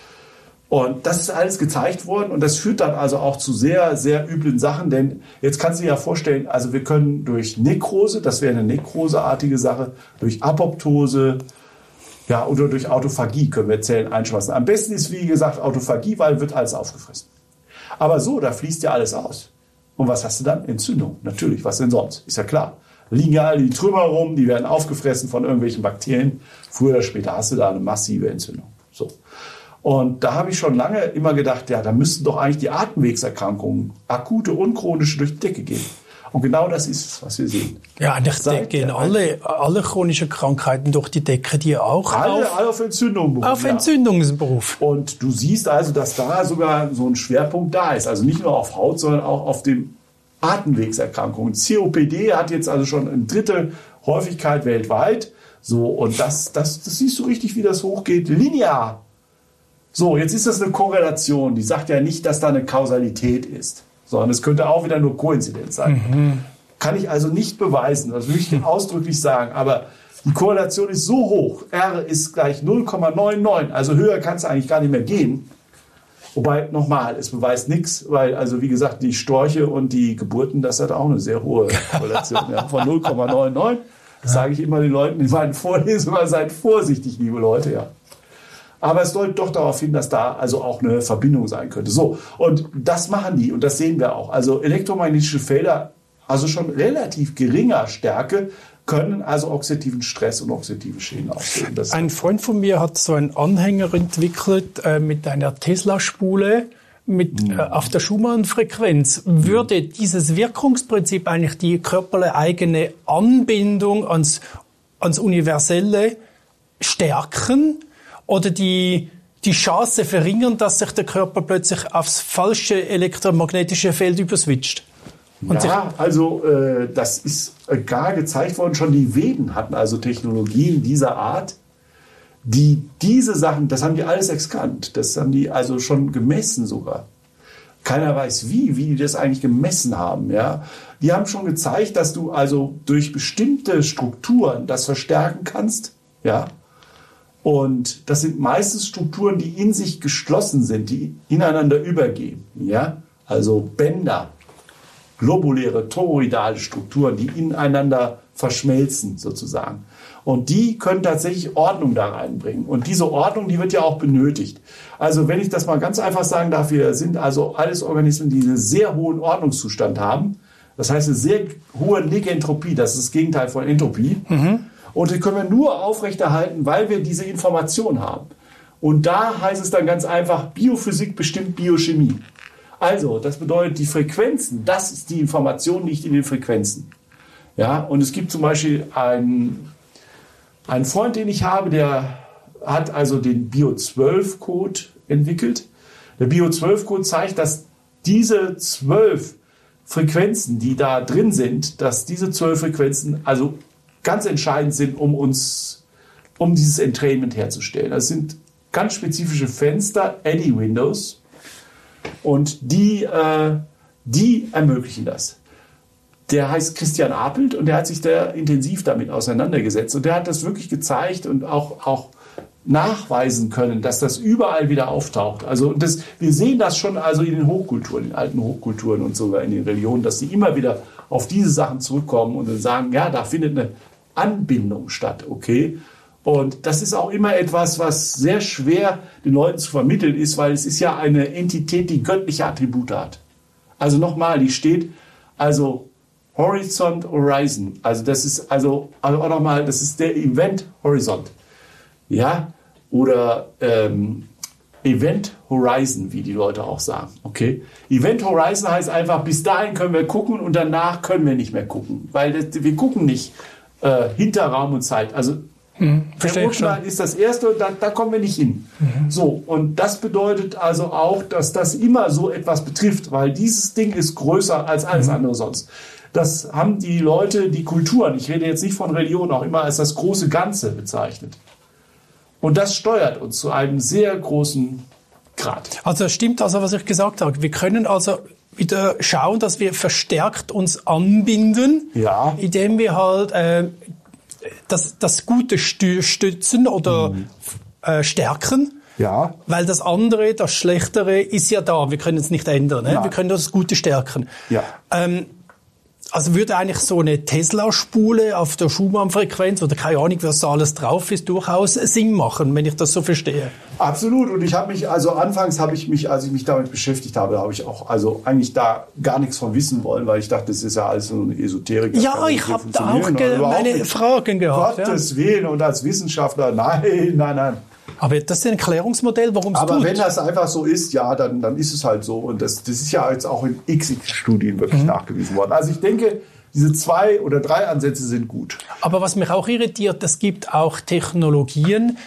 Und das ist alles gezeigt worden und das führt dann also auch zu sehr, sehr üblen Sachen, denn jetzt kannst du dir ja vorstellen, also wir können durch Nekrose, das wäre eine nekroseartige Sache, durch Apoptose, ja, oder durch Autophagie können wir Zellen einschmeißen. Am besten ist, wie gesagt, Autophagie, weil wird alles aufgefressen. Aber so, da fließt ja alles aus. Und was hast du dann? Entzündung. Natürlich, was denn sonst? Ist ja klar. Liegen ja alle die Trümmer rum, die werden aufgefressen von irgendwelchen Bakterien. Früher oder später hast du da eine massive Entzündung. So. Und da habe ich schon lange immer gedacht, ja, da müssten doch eigentlich die Atemwegserkrankungen, akute und chronische, durch die Decke gehen. Und genau das ist es, was wir sehen. Ja, durch die Decke gehen alle chronischen Krankheiten durch die Decke, die auch alle auf Entzündungen berufen. Auf Entzündungsberuf. Und du siehst also, dass da sogar so ein Schwerpunkt da ist. Also nicht nur auf Haut, sondern auch auf dem Atemwegserkrankungen. COPD hat jetzt also schon eine 3. Häufigkeit weltweit. So, und das siehst du richtig, wie das hochgeht. Linear. So, jetzt ist das eine Korrelation. Die sagt ja nicht, dass da eine Kausalität ist, sondern es könnte auch wieder nur Koinzidenz sein. Kann ich also nicht beweisen, das will ich ausdrücklich sagen, aber die Korrelation ist so hoch, R ist gleich 0,99, also höher kann es eigentlich gar nicht mehr gehen. Wobei, nochmal, es beweist nichts, weil, also wie gesagt, die Storche und die Geburten, das hat auch eine sehr hohe Korrelation, ja, von 0,99. Das sage ich immer den Leuten in meinen Vorlesungen, seid vorsichtig, liebe Leute, ja. Aber es deutet doch darauf hin, dass da also auch eine Verbindung sein könnte. So, und das machen die und das sehen wir auch. Also elektromagnetische Felder, also schon relativ geringer Stärke, können also oxidativen Stress und oxidative Schäden auslösen. Ein Freund von mir hat so einen Anhänger entwickelt mit einer Tesla-Spule auf der Schumann-Frequenz. Würde dieses Wirkungsprinzip eigentlich die körperliche eigene Anbindung ans Universelle stärken? Oder die Chance verringern, dass sich der Körper plötzlich aufs falsche elektromagnetische Feld überswitcht? Ja, also das ist gar gezeigt worden, schon die Veden hatten also Technologien dieser Art, die diese Sachen, das haben die alles erkannt, das haben die also schon gemessen sogar. Keiner weiß wie die das eigentlich gemessen haben. Ja, die haben schon gezeigt, dass du also durch bestimmte Strukturen das verstärken kannst, ja. Und das sind meistens Strukturen, die in sich geschlossen sind, die ineinander übergehen. Ja? Also Bänder, globuläre, toroidale Strukturen, die ineinander verschmelzen sozusagen. Und die können tatsächlich Ordnung da reinbringen. Und diese Ordnung, die wird ja auch benötigt. Also wenn ich das mal ganz einfach sagen darf, wir sind also alles Organismen, die einen sehr hohen Ordnungszustand haben. Das heißt eine sehr hohe Negentropie, das ist das Gegenteil von Entropie. Und die können wir nur aufrechterhalten, weil wir diese Information haben. Und da heißt es dann ganz einfach, Biophysik bestimmt Biochemie. Also, das bedeutet, die Frequenzen, das ist die Information, nicht in den Frequenzen. Ja, und es gibt zum Beispiel einen Freund, den ich habe, der hat also den Bio-12-Code entwickelt. Der Bio-12-Code zeigt, dass diese 12 Frequenzen, die da drin sind, dass diese 12 Frequenzen also ganz entscheidend sind, um dieses Entrainment herzustellen. Das sind ganz spezifische Fenster, Eddy Windows, und die ermöglichen das. Der heißt Christian Apelt und der hat sich da intensiv damit auseinandergesetzt und der hat das wirklich gezeigt und auch nachweisen können, dass das überall wieder auftaucht. Also wir sehen das schon also in den Hochkulturen, in den alten Hochkulturen und sogar in den Religionen, dass sie immer wieder auf diese Sachen zurückkommen und dann sagen, ja, da findet eine Anbindung statt, okay? Und das ist auch immer etwas, was sehr schwer den Leuten zu vermitteln ist, weil es ist ja eine Entität, die göttliche Attribute hat. Also nochmal, die steht also Horizon. Also das ist also auch nochmal, das ist der Event Horizont. Ja? Oder Event Horizon, wie die Leute auch sagen. Okay? Event Horizon heißt einfach, bis dahin können wir gucken und danach können wir nicht mehr gucken. Weil wir gucken nicht hinter Raum und Zeit. Also der Urknall ist das Erste und da kommen wir nicht hin. So, und das bedeutet also auch, dass das immer so etwas betrifft, weil dieses Ding ist größer als alles andere sonst. Das haben die Leute, die Kulturen, ich rede jetzt nicht von Religion, auch immer als das große Ganze bezeichnet. Und das steuert uns zu einem sehr großen Grad. Also stimmt also, was ich gesagt habe. Wir können also wieder schauen, dass wir verstärkt uns anbinden, indem wir halt das Gute stützen oder stärken. Ja. Weil das andere, das Schlechtere, ist ja da. Wir können es nicht ändern. Ne? Wir können das Gute stärken. Ja. Also würde eigentlich so eine Tesla-Spule auf der Schumann-Frequenz oder keine Ahnung, was da alles drauf ist, durchaus Sinn machen, wenn ich das so verstehe. Absolut. Und ich habe mich, anfangs als ich mich damit beschäftigt habe, habe ich auch eigentlich da gar nichts von wissen wollen, weil ich dachte, das ist ja alles so eine Esoterik. Ja, ich habe da auch meine Fragen gehabt. Gottes Willen. Und als Wissenschaftler, nein. Aber das ist ein Erklärungsmodell, warum es tut. Aber wenn das einfach so ist, ja, dann ist es halt so. Und das ist ja jetzt auch in Studien wirklich nachgewiesen worden. Also ich denke, diese 2 oder 3 Ansätze sind gut. Aber was mich auch irritiert, es gibt auch Technologien,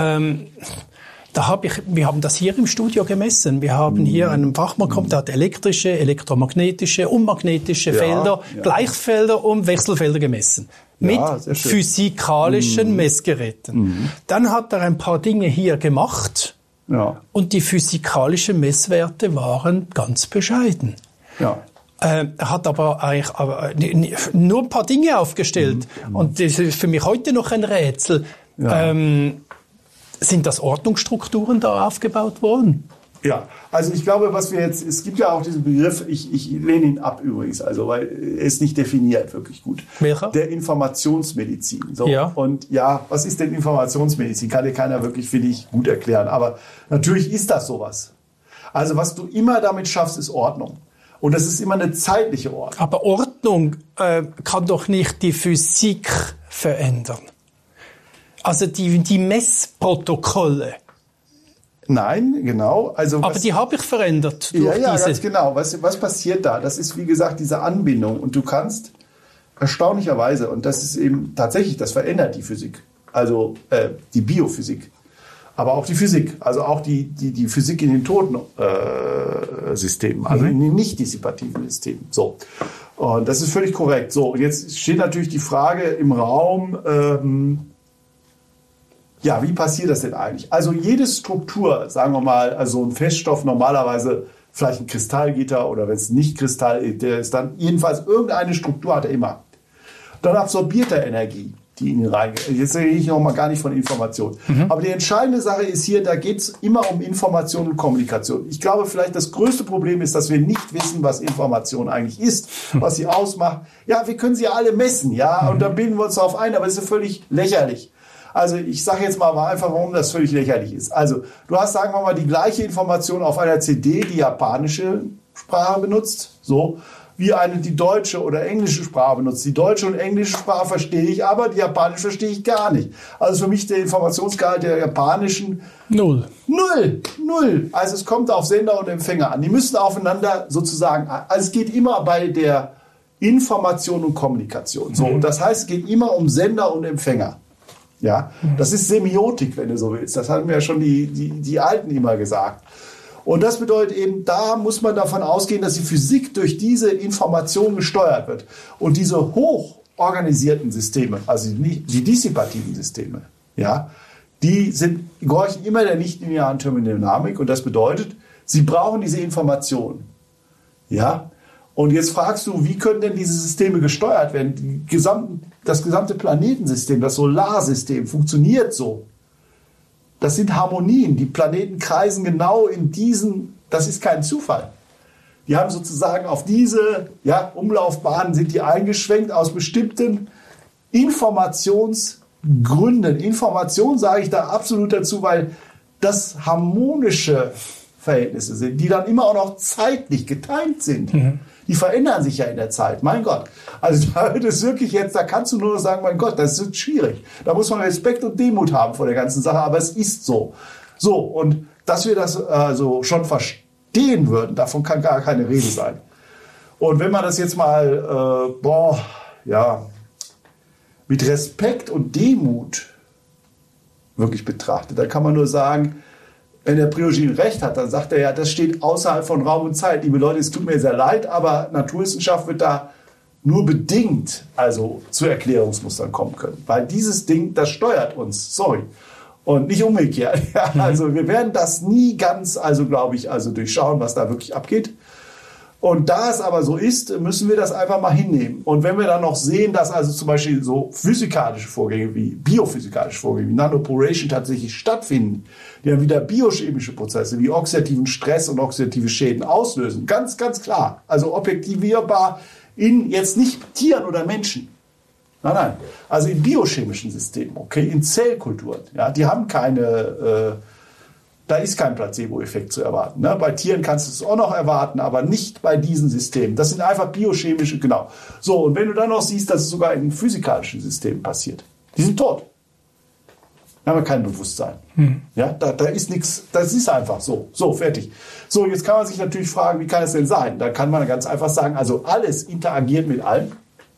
wir haben das hier im Studio gemessen. Wir haben hier einen Fachmann gehabt, der hat elektrische, elektromagnetische und magnetische Felder, Gleichfelder und Wechselfelder gemessen. Mit physikalischen Messgeräten. Dann hat er ein paar Dinge hier gemacht und die physikalischen Messwerte waren ganz bescheiden. Ja. Er hat aber eigentlich nur ein paar Dinge aufgestellt und das ist für mich heute noch ein Rätsel. Ja. Sind das Ordnungsstrukturen da aufgebaut worden? Ja, also ich glaube, es gibt ja auch diesen Begriff, ich lehne ihn ab übrigens, also weil er ist nicht definiert wirklich gut. Welcher? Der Informationsmedizin. So. Ja. Und was ist denn Informationsmedizin? Kann dir keiner wirklich, finde ich, gut erklären. Aber natürlich ist das sowas. Also was du immer damit schaffst, ist Ordnung. Und das ist immer eine zeitliche Ordnung. Aber Ordnung kann doch nicht die Physik verändern. Also die Messprotokolle. Nein, genau. Aber die habe ich verändert. Ganz genau. Was passiert da? Das ist, wie gesagt, diese Anbindung. Und du kannst erstaunlicherweise, und das ist eben tatsächlich, das verändert die Physik. Also die Biophysik. Aber auch die Physik. Also auch die Physik in den toten Systemen. Also in den nicht dissipativen Systemen. So. Und das ist völlig korrekt. So. Und jetzt steht natürlich die Frage im Raum, wie passiert das denn eigentlich? Also jede Struktur, sagen wir mal, also ein Feststoff normalerweise vielleicht ein Kristallgitter oder wenn es nicht Kristall ist, der ist dann jedenfalls irgendeine Struktur hat er immer. Dann absorbiert er Energie, die in ihn reingeht. Jetzt rede ich noch mal gar nicht von Information. Aber die entscheidende Sache ist hier, da geht es immer um Information und Kommunikation. Ich glaube, vielleicht das größte Problem ist, dass wir nicht wissen, was Information eigentlich ist, was sie ausmacht. Ja, wir können sie alle messen, und dann bilden wir uns darauf ein, aber das ist ja völlig lächerlich. Also ich sage jetzt mal einfach, warum das völlig lächerlich ist. Also du hast, sagen wir mal, die gleiche Information auf einer CD, die japanische Sprache benutzt, so wie die deutsche oder englische Sprache benutzt. Die deutsche und englische Sprache verstehe ich, aber die japanische verstehe ich gar nicht. Also für mich der Informationsgehalt der japanischen Null. Also es kommt auf Sender und Empfänger an. Die müssen aufeinander sozusagen, also es geht immer bei der Information und Kommunikation. So, und das heißt, es geht immer um Sender und Empfänger. Ja, das ist Semiotik, wenn du so willst. Das hatten wir ja schon die Alten immer gesagt. Und das bedeutet eben, da muss man davon ausgehen, dass die Physik durch diese Information gesteuert wird. Und diese hochorganisierten Systeme, also die dissipativen Systeme, die gehorchen immer der nichtlinearen Thermodynamik. Und das bedeutet, sie brauchen diese Information. Ja. Und jetzt fragst du, wie können denn diese Systeme gesteuert werden? Das gesamte Planetensystem, das Solarsystem funktioniert so. Das sind Harmonien. Die Planeten kreisen genau in das ist kein Zufall. Die haben sozusagen auf diese Umlaufbahnen sind die eingeschwenkt aus bestimmten Informationsgründen. Information sage ich da absolut dazu, weil das harmonische Verhältnisse sind, die dann immer auch noch zeitlich getimt sind. Die verändern sich ja in der Zeit. Mein Gott. Also da kannst du nur noch sagen, mein Gott, das ist schwierig. Da muss man Respekt und Demut haben vor der ganzen Sache, aber es ist so. So, und dass wir das schon verstehen würden, davon kann gar keine Rede sein. Und wenn man das jetzt mal, mit Respekt und Demut wirklich betrachtet, dann kann man nur sagen, wenn der Prigogine recht hat, dann sagt er ja, das steht außerhalb von Raum und Zeit. Liebe Leute, es tut mir sehr leid, aber Naturwissenschaft wird da nur bedingt zu Erklärungsmustern kommen können. Weil dieses Ding, das steuert uns. Sorry. Und nicht umgekehrt. Also wir werden das nie ganz, glaube ich, durchschauen, was da wirklich abgeht. Und da es aber so ist, müssen wir das einfach mal hinnehmen. Und wenn wir dann noch sehen, dass also zum Beispiel so physikalische Vorgänge wie biophysikalische Vorgänge wie Nanoporation tatsächlich stattfinden, die dann wieder biochemische Prozesse wie oxidativen Stress und oxidative Schäden auslösen, ganz, ganz klar, also objektivierbar in jetzt nicht Tieren oder Menschen. Nein, also in biochemischen Systemen, okay, in Zellkulturen, ja, die haben keine... Da ist kein Placebo-Effekt zu erwarten. Ne? Bei Tieren kannst du es auch noch erwarten, aber nicht bei diesen Systemen. Das sind einfach biochemische, genau. So, und wenn du dann noch siehst, dass es sogar in physikalischen Systemen passiert, die sind tot. Da haben wir kein Bewusstsein. Ja, da ist nichts, das ist einfach so. So, fertig. So, jetzt kann man sich natürlich fragen, wie kann es denn sein? Da kann man ganz einfach sagen, also alles interagiert mit allem.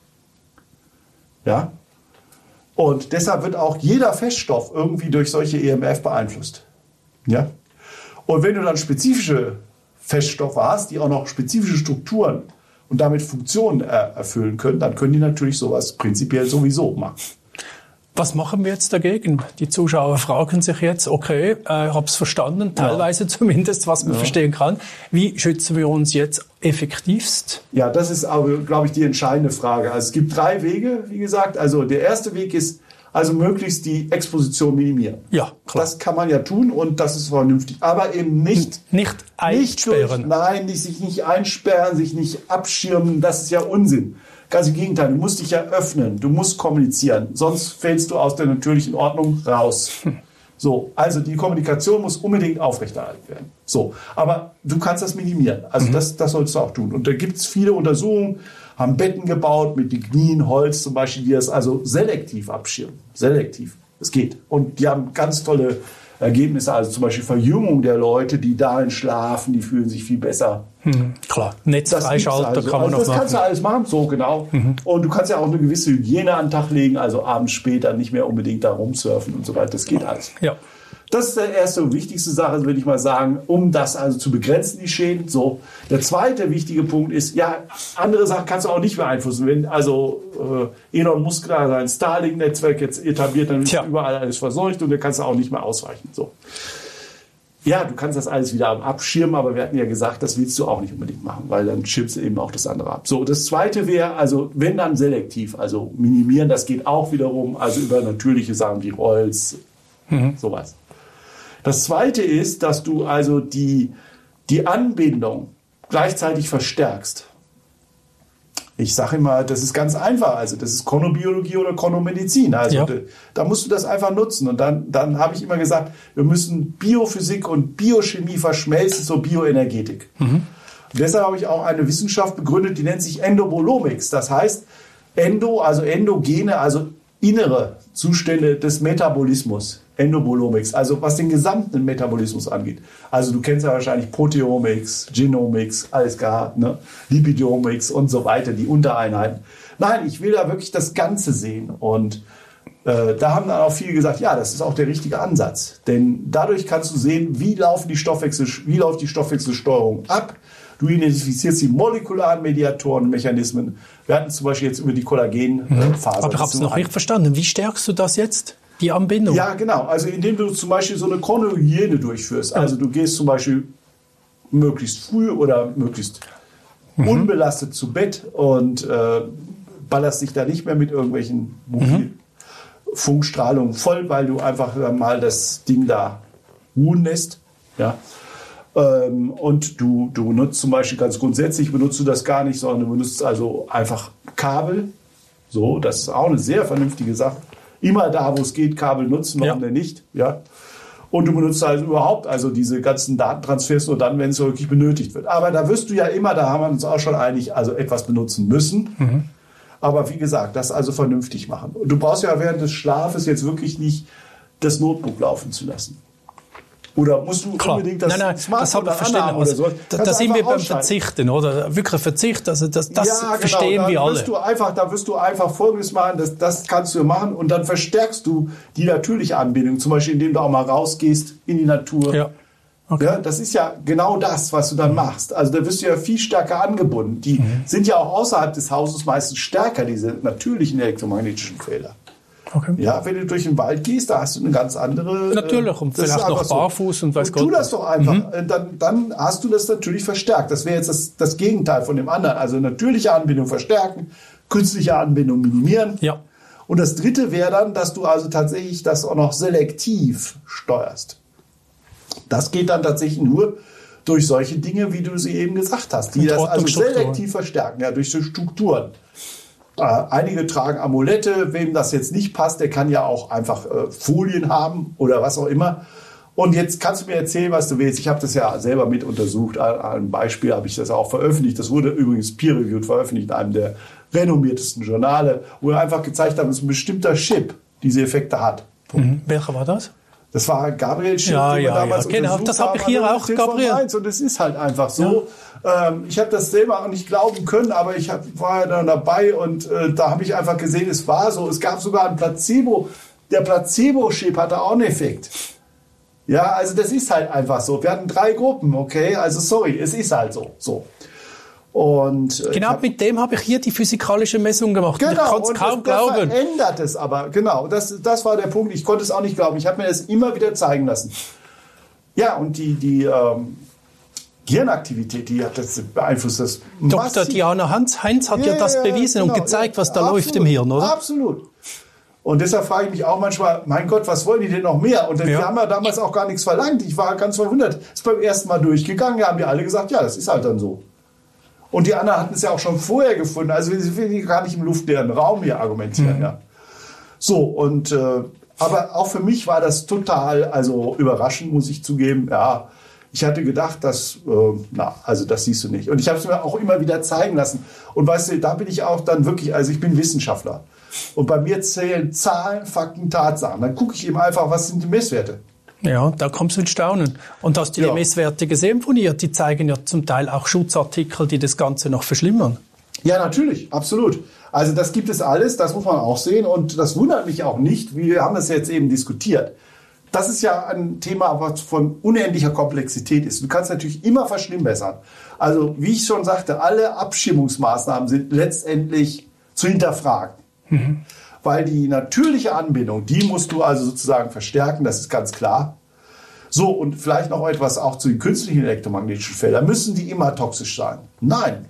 Ja. Und deshalb wird auch jeder Feststoff irgendwie durch solche EMF beeinflusst. Ja? Und wenn du dann spezifische Feststoffe hast, die auch noch spezifische Strukturen und damit Funktionen erfüllen können, dann können die natürlich sowas prinzipiell sowieso machen. Was machen wir jetzt dagegen? Die Zuschauer fragen sich jetzt, okay, ich habe es verstanden, teilweise zumindest, was man verstehen kann. Wie schützen wir uns jetzt effektivst? Ja, das ist aber, glaube ich, die entscheidende Frage. Also es gibt 3 Wege, wie gesagt. Also der erste Weg ist, also möglichst die Exposition minimieren. Ja, klar. Das kann man ja tun und das ist vernünftig. Aber eben nicht einsperren. Sich nicht einsperren, sich nicht abschirmen. Das ist ja Unsinn. Ganz im Gegenteil, du musst dich ja öffnen. Du musst kommunizieren. Sonst fällst du aus der natürlichen Ordnung raus. So, also die Kommunikation muss unbedingt aufrechterhalten werden. So, aber du kannst das minimieren. Also das solltest du auch tun. Und da gibt es viele Untersuchungen, haben Betten gebaut mit Lignin, Holz zum Beispiel, die das also selektiv abschirmen. Selektiv. Es geht. Und die haben ganz tolle Ergebnisse, also zum Beispiel Verjüngung der Leute, die darin schlafen, die fühlen sich viel besser. Klar, Netzfreischalter kann man noch machen. Das kannst du alles machen, so genau. Und du kannst ja auch eine gewisse Hygiene an den Tag legen, also abends später nicht mehr unbedingt da rumsurfen und so weiter. Das geht alles. Ja. Das ist die erste und wichtigste Sache, würde ich mal sagen, um das also zu begrenzen, die Schäden. So. Der zweite wichtige Punkt ist, ja, andere Sachen kannst du auch nicht beeinflussen. Wenn also Elon Musk da sein Starlink-Netzwerk jetzt etabliert, dann ist überall alles verseucht und da kannst du auch nicht mehr ausweichen. So. Ja, du kannst das alles wieder abschirmen, aber wir hatten ja gesagt, das willst du auch nicht unbedingt machen, weil dann schirmst du eben auch das andere ab. So, das zweite wäre, also wenn dann selektiv, also minimieren, das geht auch wiederum, also über natürliche Sachen wie Holz, sowas. Das zweite ist, dass du also die Anbindung gleichzeitig verstärkst. Ich sage immer, das ist ganz einfach. Also das ist Chronobiologie oder Chronomedizin. Also da musst du das einfach nutzen. Und dann habe ich immer gesagt, wir müssen Biophysik und Biochemie verschmelzen zur Bioenergetik. Und deshalb habe ich auch eine Wissenschaft begründet, die nennt sich Endobolomics. Das heißt, also endogene, also innere Zustände des Metabolismus. Endobolomics, also was den gesamten Metabolismus angeht. Also du kennst ja wahrscheinlich Proteomics, Genomics, alles klar, ne? Lipidomics und so weiter, die Untereinheiten. Nein, ich will da wirklich das Ganze sehen. Und da haben dann auch viele gesagt, ja, das ist auch der richtige Ansatz. Denn dadurch kannst du sehen, wie läuft die Stoffwechselsteuerung ab. Du identifizierst die molekularen Mediatoren und Mechanismen. Wir hatten zum Beispiel jetzt über die Kollagenfaser. Aber ich habe es noch nicht verstanden. Wie stärkst du das jetzt? Die Anbindung? Ja, genau. Also indem du zum Beispiel so eine Chronohygiene durchführst. Also du gehst zum Beispiel möglichst früh oder möglichst unbelastet zu Bett und ballerst dich da nicht mehr mit irgendwelchen Funkstrahlungen voll, weil du einfach mal das Ding da ruhen lässt. Ja. Und du benutzt zum Beispiel ganz grundsätzlich, benutzt du das gar nicht, sondern du benutzt also einfach Kabel. So, das ist auch eine sehr vernünftige Sache. Immer da, wo es geht, Kabel nutzen, warum denn nicht? Ja. Und du benutzt also überhaupt also diese ganzen Datentransfers nur dann, wenn es wirklich benötigt wird. Aber da wirst du ja immer, da haben wir uns auch schon einig, also etwas benutzen müssen. Aber wie gesagt, das also vernünftig machen. Und du brauchst ja während des Schlafes jetzt wirklich nicht das Notebook laufen zu lassen. Oder musst du unbedingt das Smartphone anhaben oder so? Da sind wir beim Verzichten, oder? Wirklich Verzicht, also das verstehen wir alle. Da wirst du einfach Folgendes machen, das kannst du machen und dann verstärkst du die natürliche Anbindung, zum Beispiel indem du auch mal rausgehst in die Natur. Ja. Okay. Ja, das ist ja genau das, was du dann machst. Also da wirst du ja viel stärker angebunden. Die sind ja auch außerhalb des Hauses meistens stärker, diese natürlichen elektromagnetischen Felder. Okay. Ja, wenn du durch den Wald gehst, da hast du eine ganz andere... Natürlich, und vielleicht noch barfuß und weiß Gott. Tu das doch einfach. Dann hast du das natürlich verstärkt. Das wäre jetzt das Gegenteil von dem anderen. Also natürliche Anbindung verstärken, künstliche Anbindung minimieren. Ja. Und das Dritte wäre dann, dass du also tatsächlich das auch noch selektiv steuerst. Das geht dann tatsächlich nur durch solche Dinge, wie du sie eben gesagt hast, die das also selektiv verstärken, ja, durch so Strukturen. Einige tragen Amulette, wem das jetzt nicht passt, der kann ja auch einfach Folien haben oder was auch immer. Und jetzt kannst du mir erzählen, was du willst. Ich habe das ja selber mit untersucht. An einem Beispiel habe ich das auch veröffentlicht. Das wurde übrigens peer-reviewed veröffentlicht in einem der renommiertesten Journale, wo wir einfach gezeigt haben, dass ein bestimmter Chip diese Effekte hat. Welcher war das? Das war Gabriel Schiff, den wir damals genau, das habe ich hier auch, Gabriel. Und es ist halt einfach so. Ja. Ich habe das selber auch nicht glauben können, aber war ja dann dabei und da habe ich einfach gesehen, es war so. Es gab sogar ein Placebo. Der Placebo-Chip hatte auch einen Effekt. Ja, also das ist halt einfach so. Wir hatten 3 Gruppen, okay? Also sorry, es ist halt so. Und genau, mit dem habe ich hier die physikalische Messung gemacht. Genau, ich kann es kaum glauben. Das verändert es aber, genau. Das war der Punkt. Ich konnte es auch nicht glauben. Ich habe mir das immer wieder zeigen lassen. Ja, und die Gehirnaktivität, die hat das beeinflusst. Das Dr. Diana Heinz hat ja das bewiesen und gezeigt, was da läuft im Hirn, oder? Absolut. Und deshalb frage ich mich auch manchmal, mein Gott, was wollen die denn noch mehr? Und wir haben ja damals auch gar nichts verlangt. Ich war ganz verwundert. Ist beim ersten Mal durchgegangen. Ja, haben die alle gesagt, ja, das ist halt dann so. Und die anderen hatten es ja auch schon vorher gefunden. Also wir will gar nicht im luftleeren Raum hier argumentieren. Ja. So, und aber auch für mich war das total, also überraschend, muss ich zugeben. Ja, ich hatte gedacht, dass, also das siehst du nicht. Und ich habe es mir auch immer wieder zeigen lassen. Und weißt du, da bin ich auch dann wirklich, also ich bin Wissenschaftler. Und bei mir zählen Zahlen, Fakten, Tatsachen. Dann gucke ich eben einfach, was sind die Messwerte. Ja, da kommst du ins Staunen. Und hast du die Messwerte gesehen von ihr? Die zeigen ja zum Teil auch Schutzartikel, die das Ganze noch verschlimmern. Ja, natürlich, absolut. Also das gibt es alles, das muss man auch sehen. Und das wundert mich auch nicht. Wir haben das jetzt eben diskutiert. Das ist ja ein Thema, was von unendlicher Komplexität ist. Du kannst natürlich immer verschlimmbessern. Also wie ich schon sagte, alle Abschirmungsmaßnahmen sind letztendlich zu hinterfragen. Weil die natürliche Anbindung, die musst du also sozusagen verstärken, das ist ganz klar. So, und vielleicht noch etwas auch zu den künstlichen elektromagnetischen Feldern. Müssen die immer toxisch sein? Nein.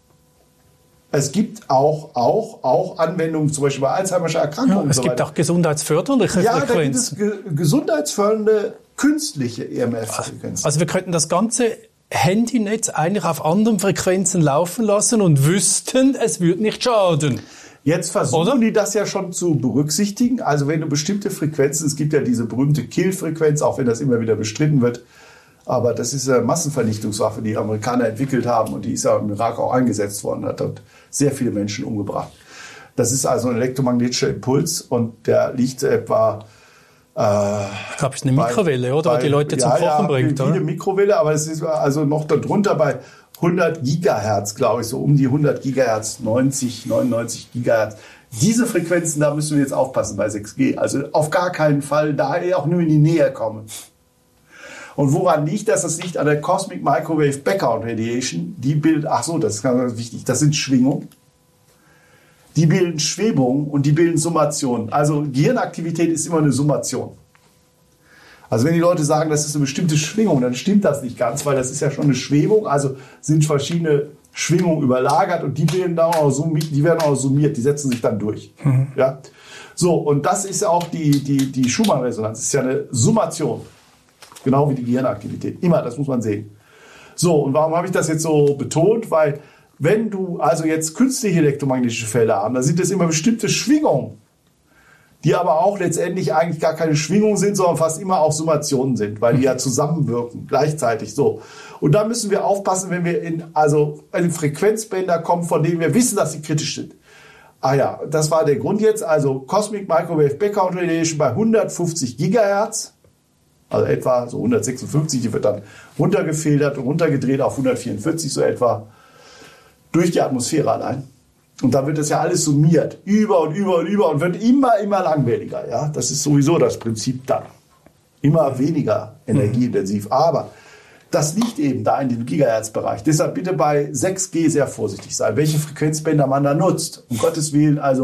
Es gibt auch Anwendungen, zum Beispiel bei Alzheimerscher Erkrankungen. Ja, es gibt auch gesundheitsfördernde Frequenzen. Ja, da gibt es gesundheitsfördernde künstliche EMF-Frequenzen. Also wir könnten das ganze Handynetz eigentlich auf anderen Frequenzen laufen lassen und wüssten, es würde nicht schaden. Jetzt versuchen die das ja schon zu berücksichtigen. Also wenn du bestimmte Frequenzen, es gibt ja diese berühmte Kill-Frequenz, auch wenn das immer wieder bestritten wird, aber das ist eine Massenvernichtungswaffe, die Amerikaner entwickelt haben und die ist ja im Irak auch eingesetzt worden, hat dort sehr viele Menschen umgebracht. Das ist also ein elektromagnetischer Impuls und der liegt etwa... ich glaube, es ist eine Mikrowelle, oder? Die Leute zum Kochen bringt, oder? Eine Mikrowelle, aber es ist also noch darunter bei 100 Gigahertz, glaube ich, so um die 100 Gigahertz, 90, 99 Gigahertz. Diese Frequenzen, da müssen wir jetzt aufpassen bei 6G. Also auf gar keinen Fall da auch nur in die Nähe kommen. Und woran liegt das? Das liegt an der Cosmic Microwave Background Radiation. Die bildet, das ist ganz wichtig, das sind Schwingungen. Die bilden Schwebungen und die bilden Summationen. Also Gehirnaktivität ist immer eine Summation. Also wenn die Leute sagen, das ist eine bestimmte Schwingung, dann stimmt das nicht ganz, weil das ist ja schon eine Schwebung. Also sind verschiedene Schwingungen überlagert und die werden auch summiert, die setzen sich dann durch. Ja? So, und das ist auch die Schumann-Resonanz. Das ist ja eine Summation. Genau wie die Gehirnaktivität. Immer, das muss man sehen. So, und warum habe ich das jetzt so betont? Weil wenn du also jetzt künstliche elektromagnetische Felder haben, dann sind das immer bestimmte Schwingungen, die aber auch letztendlich eigentlich gar keine Schwingungen sind, sondern fast immer auch Summationen sind, weil die ja zusammenwirken, gleichzeitig so. Und da müssen wir aufpassen, wenn wir in Frequenzbänder kommen, von denen wir wissen, dass sie kritisch sind. Das war der Grund jetzt. Also Cosmic Microwave Background Radiation bei 150 Gigahertz, also etwa so 156, die wird dann runtergefiltert und runtergedreht auf 144 so etwa durch die Atmosphäre allein. Und dann wird das ja alles summiert, über und wird immer langweiliger. Ja? Das ist sowieso das Prinzip dann. Immer weniger energieintensiv. Aber das liegt eben da in dem Gigahertz-Bereich. Deshalb bitte bei 6G sehr vorsichtig sein, welche Frequenzbänder man da nutzt. Um Gottes Willen, also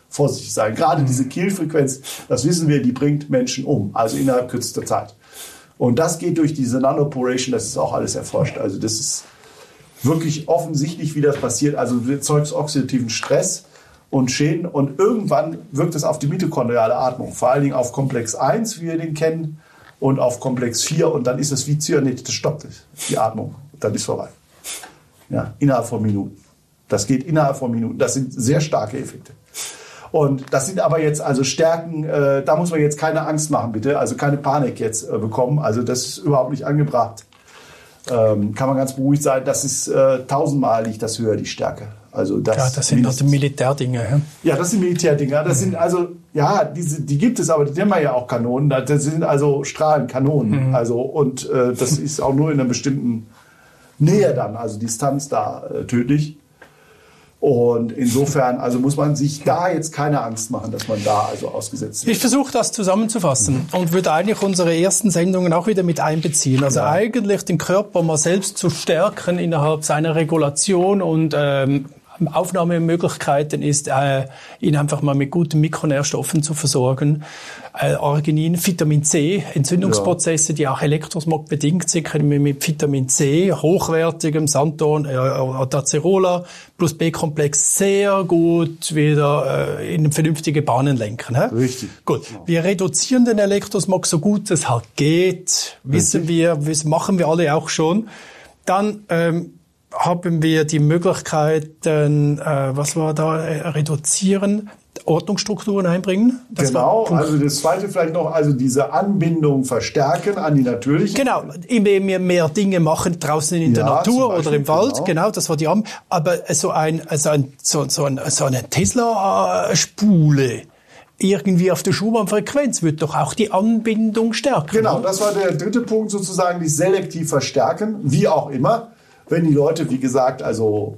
vorsichtig sein. Gerade diese Kielfrequenz, das wissen wir, die bringt Menschen um, also innerhalb kürzester Zeit. Und das geht durch diese Nanoporation, das ist auch alles erforscht. Also das ist wirklich offensichtlich, wie das passiert. Also du erzeugst oxidativen Stress und Schäden und irgendwann wirkt es auf die mitochondriale Atmung, vor allen Dingen auf Komplex 1, wie wir den kennen, und auf Komplex 4 und dann ist es wie Cyanid, das stoppt die Atmung, dann ist vorbei. Ja, innerhalb von Minuten. Das geht innerhalb von Minuten. Das sind sehr starke Effekte. Und das sind aber jetzt also Stärken, da muss man jetzt keine Angst machen, bitte, also keine Panik jetzt bekommen. Also das ist überhaupt nicht angebracht. Kann man ganz beruhigt sein, das ist 1000-mal liegt das höher, die Stärke. Also das sind also Militärdinge. Ja, das sind Militärdinge. Das sind also, ja, die gibt es, aber die nennen wir ja auch Kanonen. Das sind also Strahlenkanonen. Also, und das ist auch nur in einer bestimmten Nähe dann, also Distanz da tödlich. Und insofern, also muss man sich da jetzt keine Angst machen, dass man da also ausgesetzt wird. Ich versuche das zusammenzufassen und würde eigentlich unsere ersten Sendungen auch wieder mit einbeziehen. Also eigentlich den Körper mal selbst zu stärken innerhalb seiner Regulation und Aufnahmemöglichkeiten ist, ihn einfach mal mit guten Mikronährstoffen zu versorgen. Arginin, Vitamin C, Entzündungsprozesse, die auch Elektrosmog bedingt sind, können wir mit Vitamin C, hochwertigem Santon, Acerola plus B-Komplex sehr gut wieder in vernünftige Bahnen lenken. Richtig. Gut. Wir reduzieren den Elektrosmog so gut es halt geht. Wissen wir, machen wir alle auch schon. Dann haben wir die Möglichkeiten, reduzieren, Ordnungsstrukturen einbringen. Genau, also das Zweite vielleicht noch, also diese Anbindung verstärken an die natürliche. Genau, indem wir mehr Dinge machen draußen in der Natur Beispiel, oder im Wald, genau, das war die aber so eine Tesla-Spule irgendwie auf der Schubbahnfrequenz wird doch auch die Anbindung stärken. Genau, das war der dritte Punkt sozusagen, die selektiv verstärken, wie auch immer. Wenn die Leute, wie gesagt, also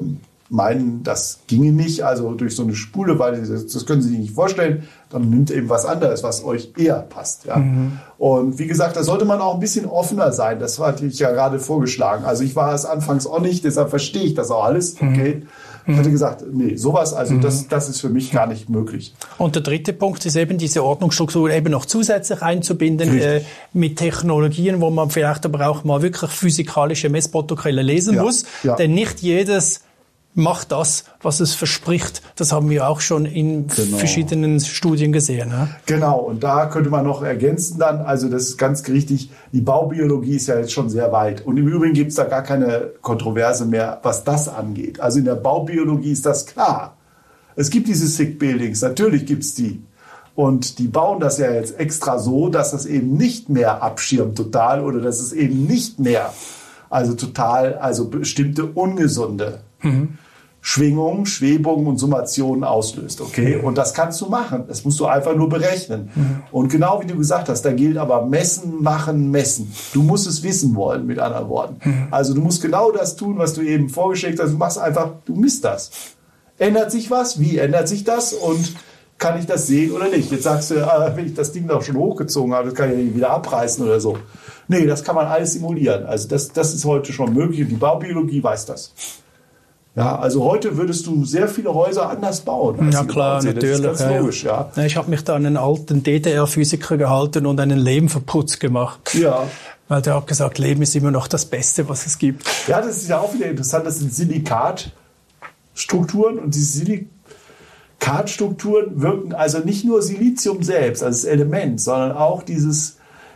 meinen, das ginge nicht, also durch so eine Spule, weil das können sie sich nicht vorstellen, dann nimmt eben was anderes, was euch eher passt. Ja. Und wie gesagt, da sollte man auch ein bisschen offener sein. Das hatte ich ja gerade vorgeschlagen. Also ich war es anfangs auch nicht, deshalb verstehe ich das auch alles. Okay. Ich hatte gesagt, nee, sowas, also das ist für mich gar nicht möglich. Und der dritte Punkt ist eben, diese Ordnungsstruktur eben noch zusätzlich einzubinden mit Technologien, wo man vielleicht aber auch mal wirklich physikalische Messprotokolle lesen muss. Ja. Denn nicht jedes macht das, was es verspricht. Das haben wir auch schon in verschiedenen Studien gesehen. Ja? Genau, und da könnte man noch ergänzen dann, also das ist ganz richtig, die Baubiologie ist ja jetzt schon sehr weit. Und im Übrigen gibt es da gar keine Kontroverse mehr, was das angeht. Also in der Baubiologie ist das klar. Es gibt diese Sick Buildings, natürlich gibt es die. Und die bauen das ja jetzt extra so, dass das eben nicht mehr abschirmt total oder dass es eben nicht mehr, also total, also bestimmte ungesunde Schwingungen, Schwebungen und Summationen auslöst, okay? Und das kannst du machen. Das musst du einfach nur berechnen. Und genau wie du gesagt hast, da gilt aber messen, machen, messen. Du musst es wissen wollen, mit anderen Worten. Also du musst genau das tun, was du eben vorgeschickt hast. Du machst einfach, du misst das. Ändert sich was? Wie ändert sich das? Und kann ich das sehen oder nicht? Jetzt sagst du, wenn ich das Ding doch schon hochgezogen habe, das kann ich ja nicht wieder abreißen oder so. Nee, das kann man alles simulieren. Also das ist heute schon möglich und die Baubiologie weiß das. Ja, also heute würdest du sehr viele Häuser anders bauen. Ja klar, natürlich. Das ist ganz logisch, ja. Ich habe mich da an einen alten DDR-Physiker gehalten und einen Lehmverputz gemacht. Ja. Weil der hat gesagt, Lehm ist immer noch das Beste, was es gibt. Ja, das ist ja auch wieder interessant. Das sind Silikatstrukturen und diese Silikatstrukturen wirken also nicht nur Silizium selbst als Element, sondern auch diese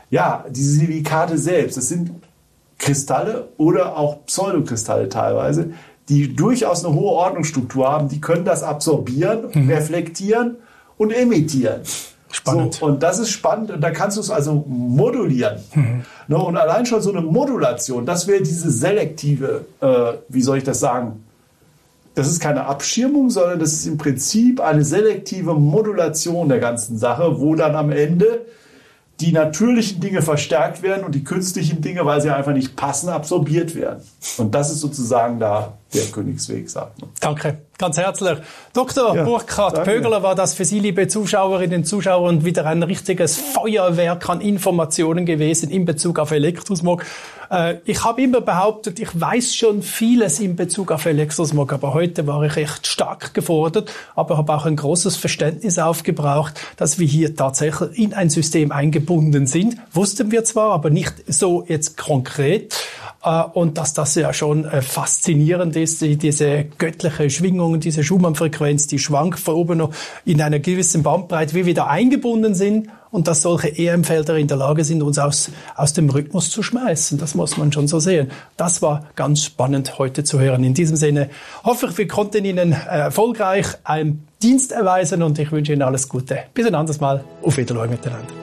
Silikate selbst. Das sind Kristalle oder auch Pseudokristalle teilweise, die durchaus eine hohe Ordnungsstruktur haben, die können das absorbieren, reflektieren und emittieren. Spannend. So, und das ist spannend und da kannst du es also modulieren. Und allein schon so eine Modulation, das wäre diese selektive, wie soll ich das sagen? Das ist keine Abschirmung, sondern das ist im Prinzip eine selektive Modulation der ganzen Sache, wo dann am Ende die natürlichen Dinge verstärkt werden und die künstlichen Dinge, weil sie einfach nicht passen, absorbiert werden. Und das ist sozusagen da der Königsweg, sagt man. Danke, ganz herzlich. Dr. Burkhard Pögerler war das für Sie, liebe Zuschauerinnen und Zuschauer, und wieder ein richtiges Feuerwerk an Informationen gewesen in Bezug auf Elektrosmog. Ich habe immer behauptet, ich weiß schon vieles in Bezug auf Elektrosmog, aber heute war ich echt stark gefordert, aber habe auch ein großes Verständnis aufgebraucht, dass wir hier tatsächlich in ein System eingebunden sind. Wussten wir zwar, aber nicht so jetzt konkret. Und dass das ja schon faszinierend ist, diese göttliche Schwingung, diese Schumann-Frequenz, die schwankt von oben noch in einer gewissen Bandbreite, wie wir da eingebunden sind und dass solche EM-Felder in der Lage sind, uns aus dem Rhythmus zu schmeißen. Das muss man schon so sehen. Das war ganz spannend heute zu hören. In diesem Sinne hoffe ich, wir konnten Ihnen erfolgreich einen Dienst erweisen und ich wünsche Ihnen alles Gute. Bis ein anderes Mal. Auf Wiedersehen miteinander.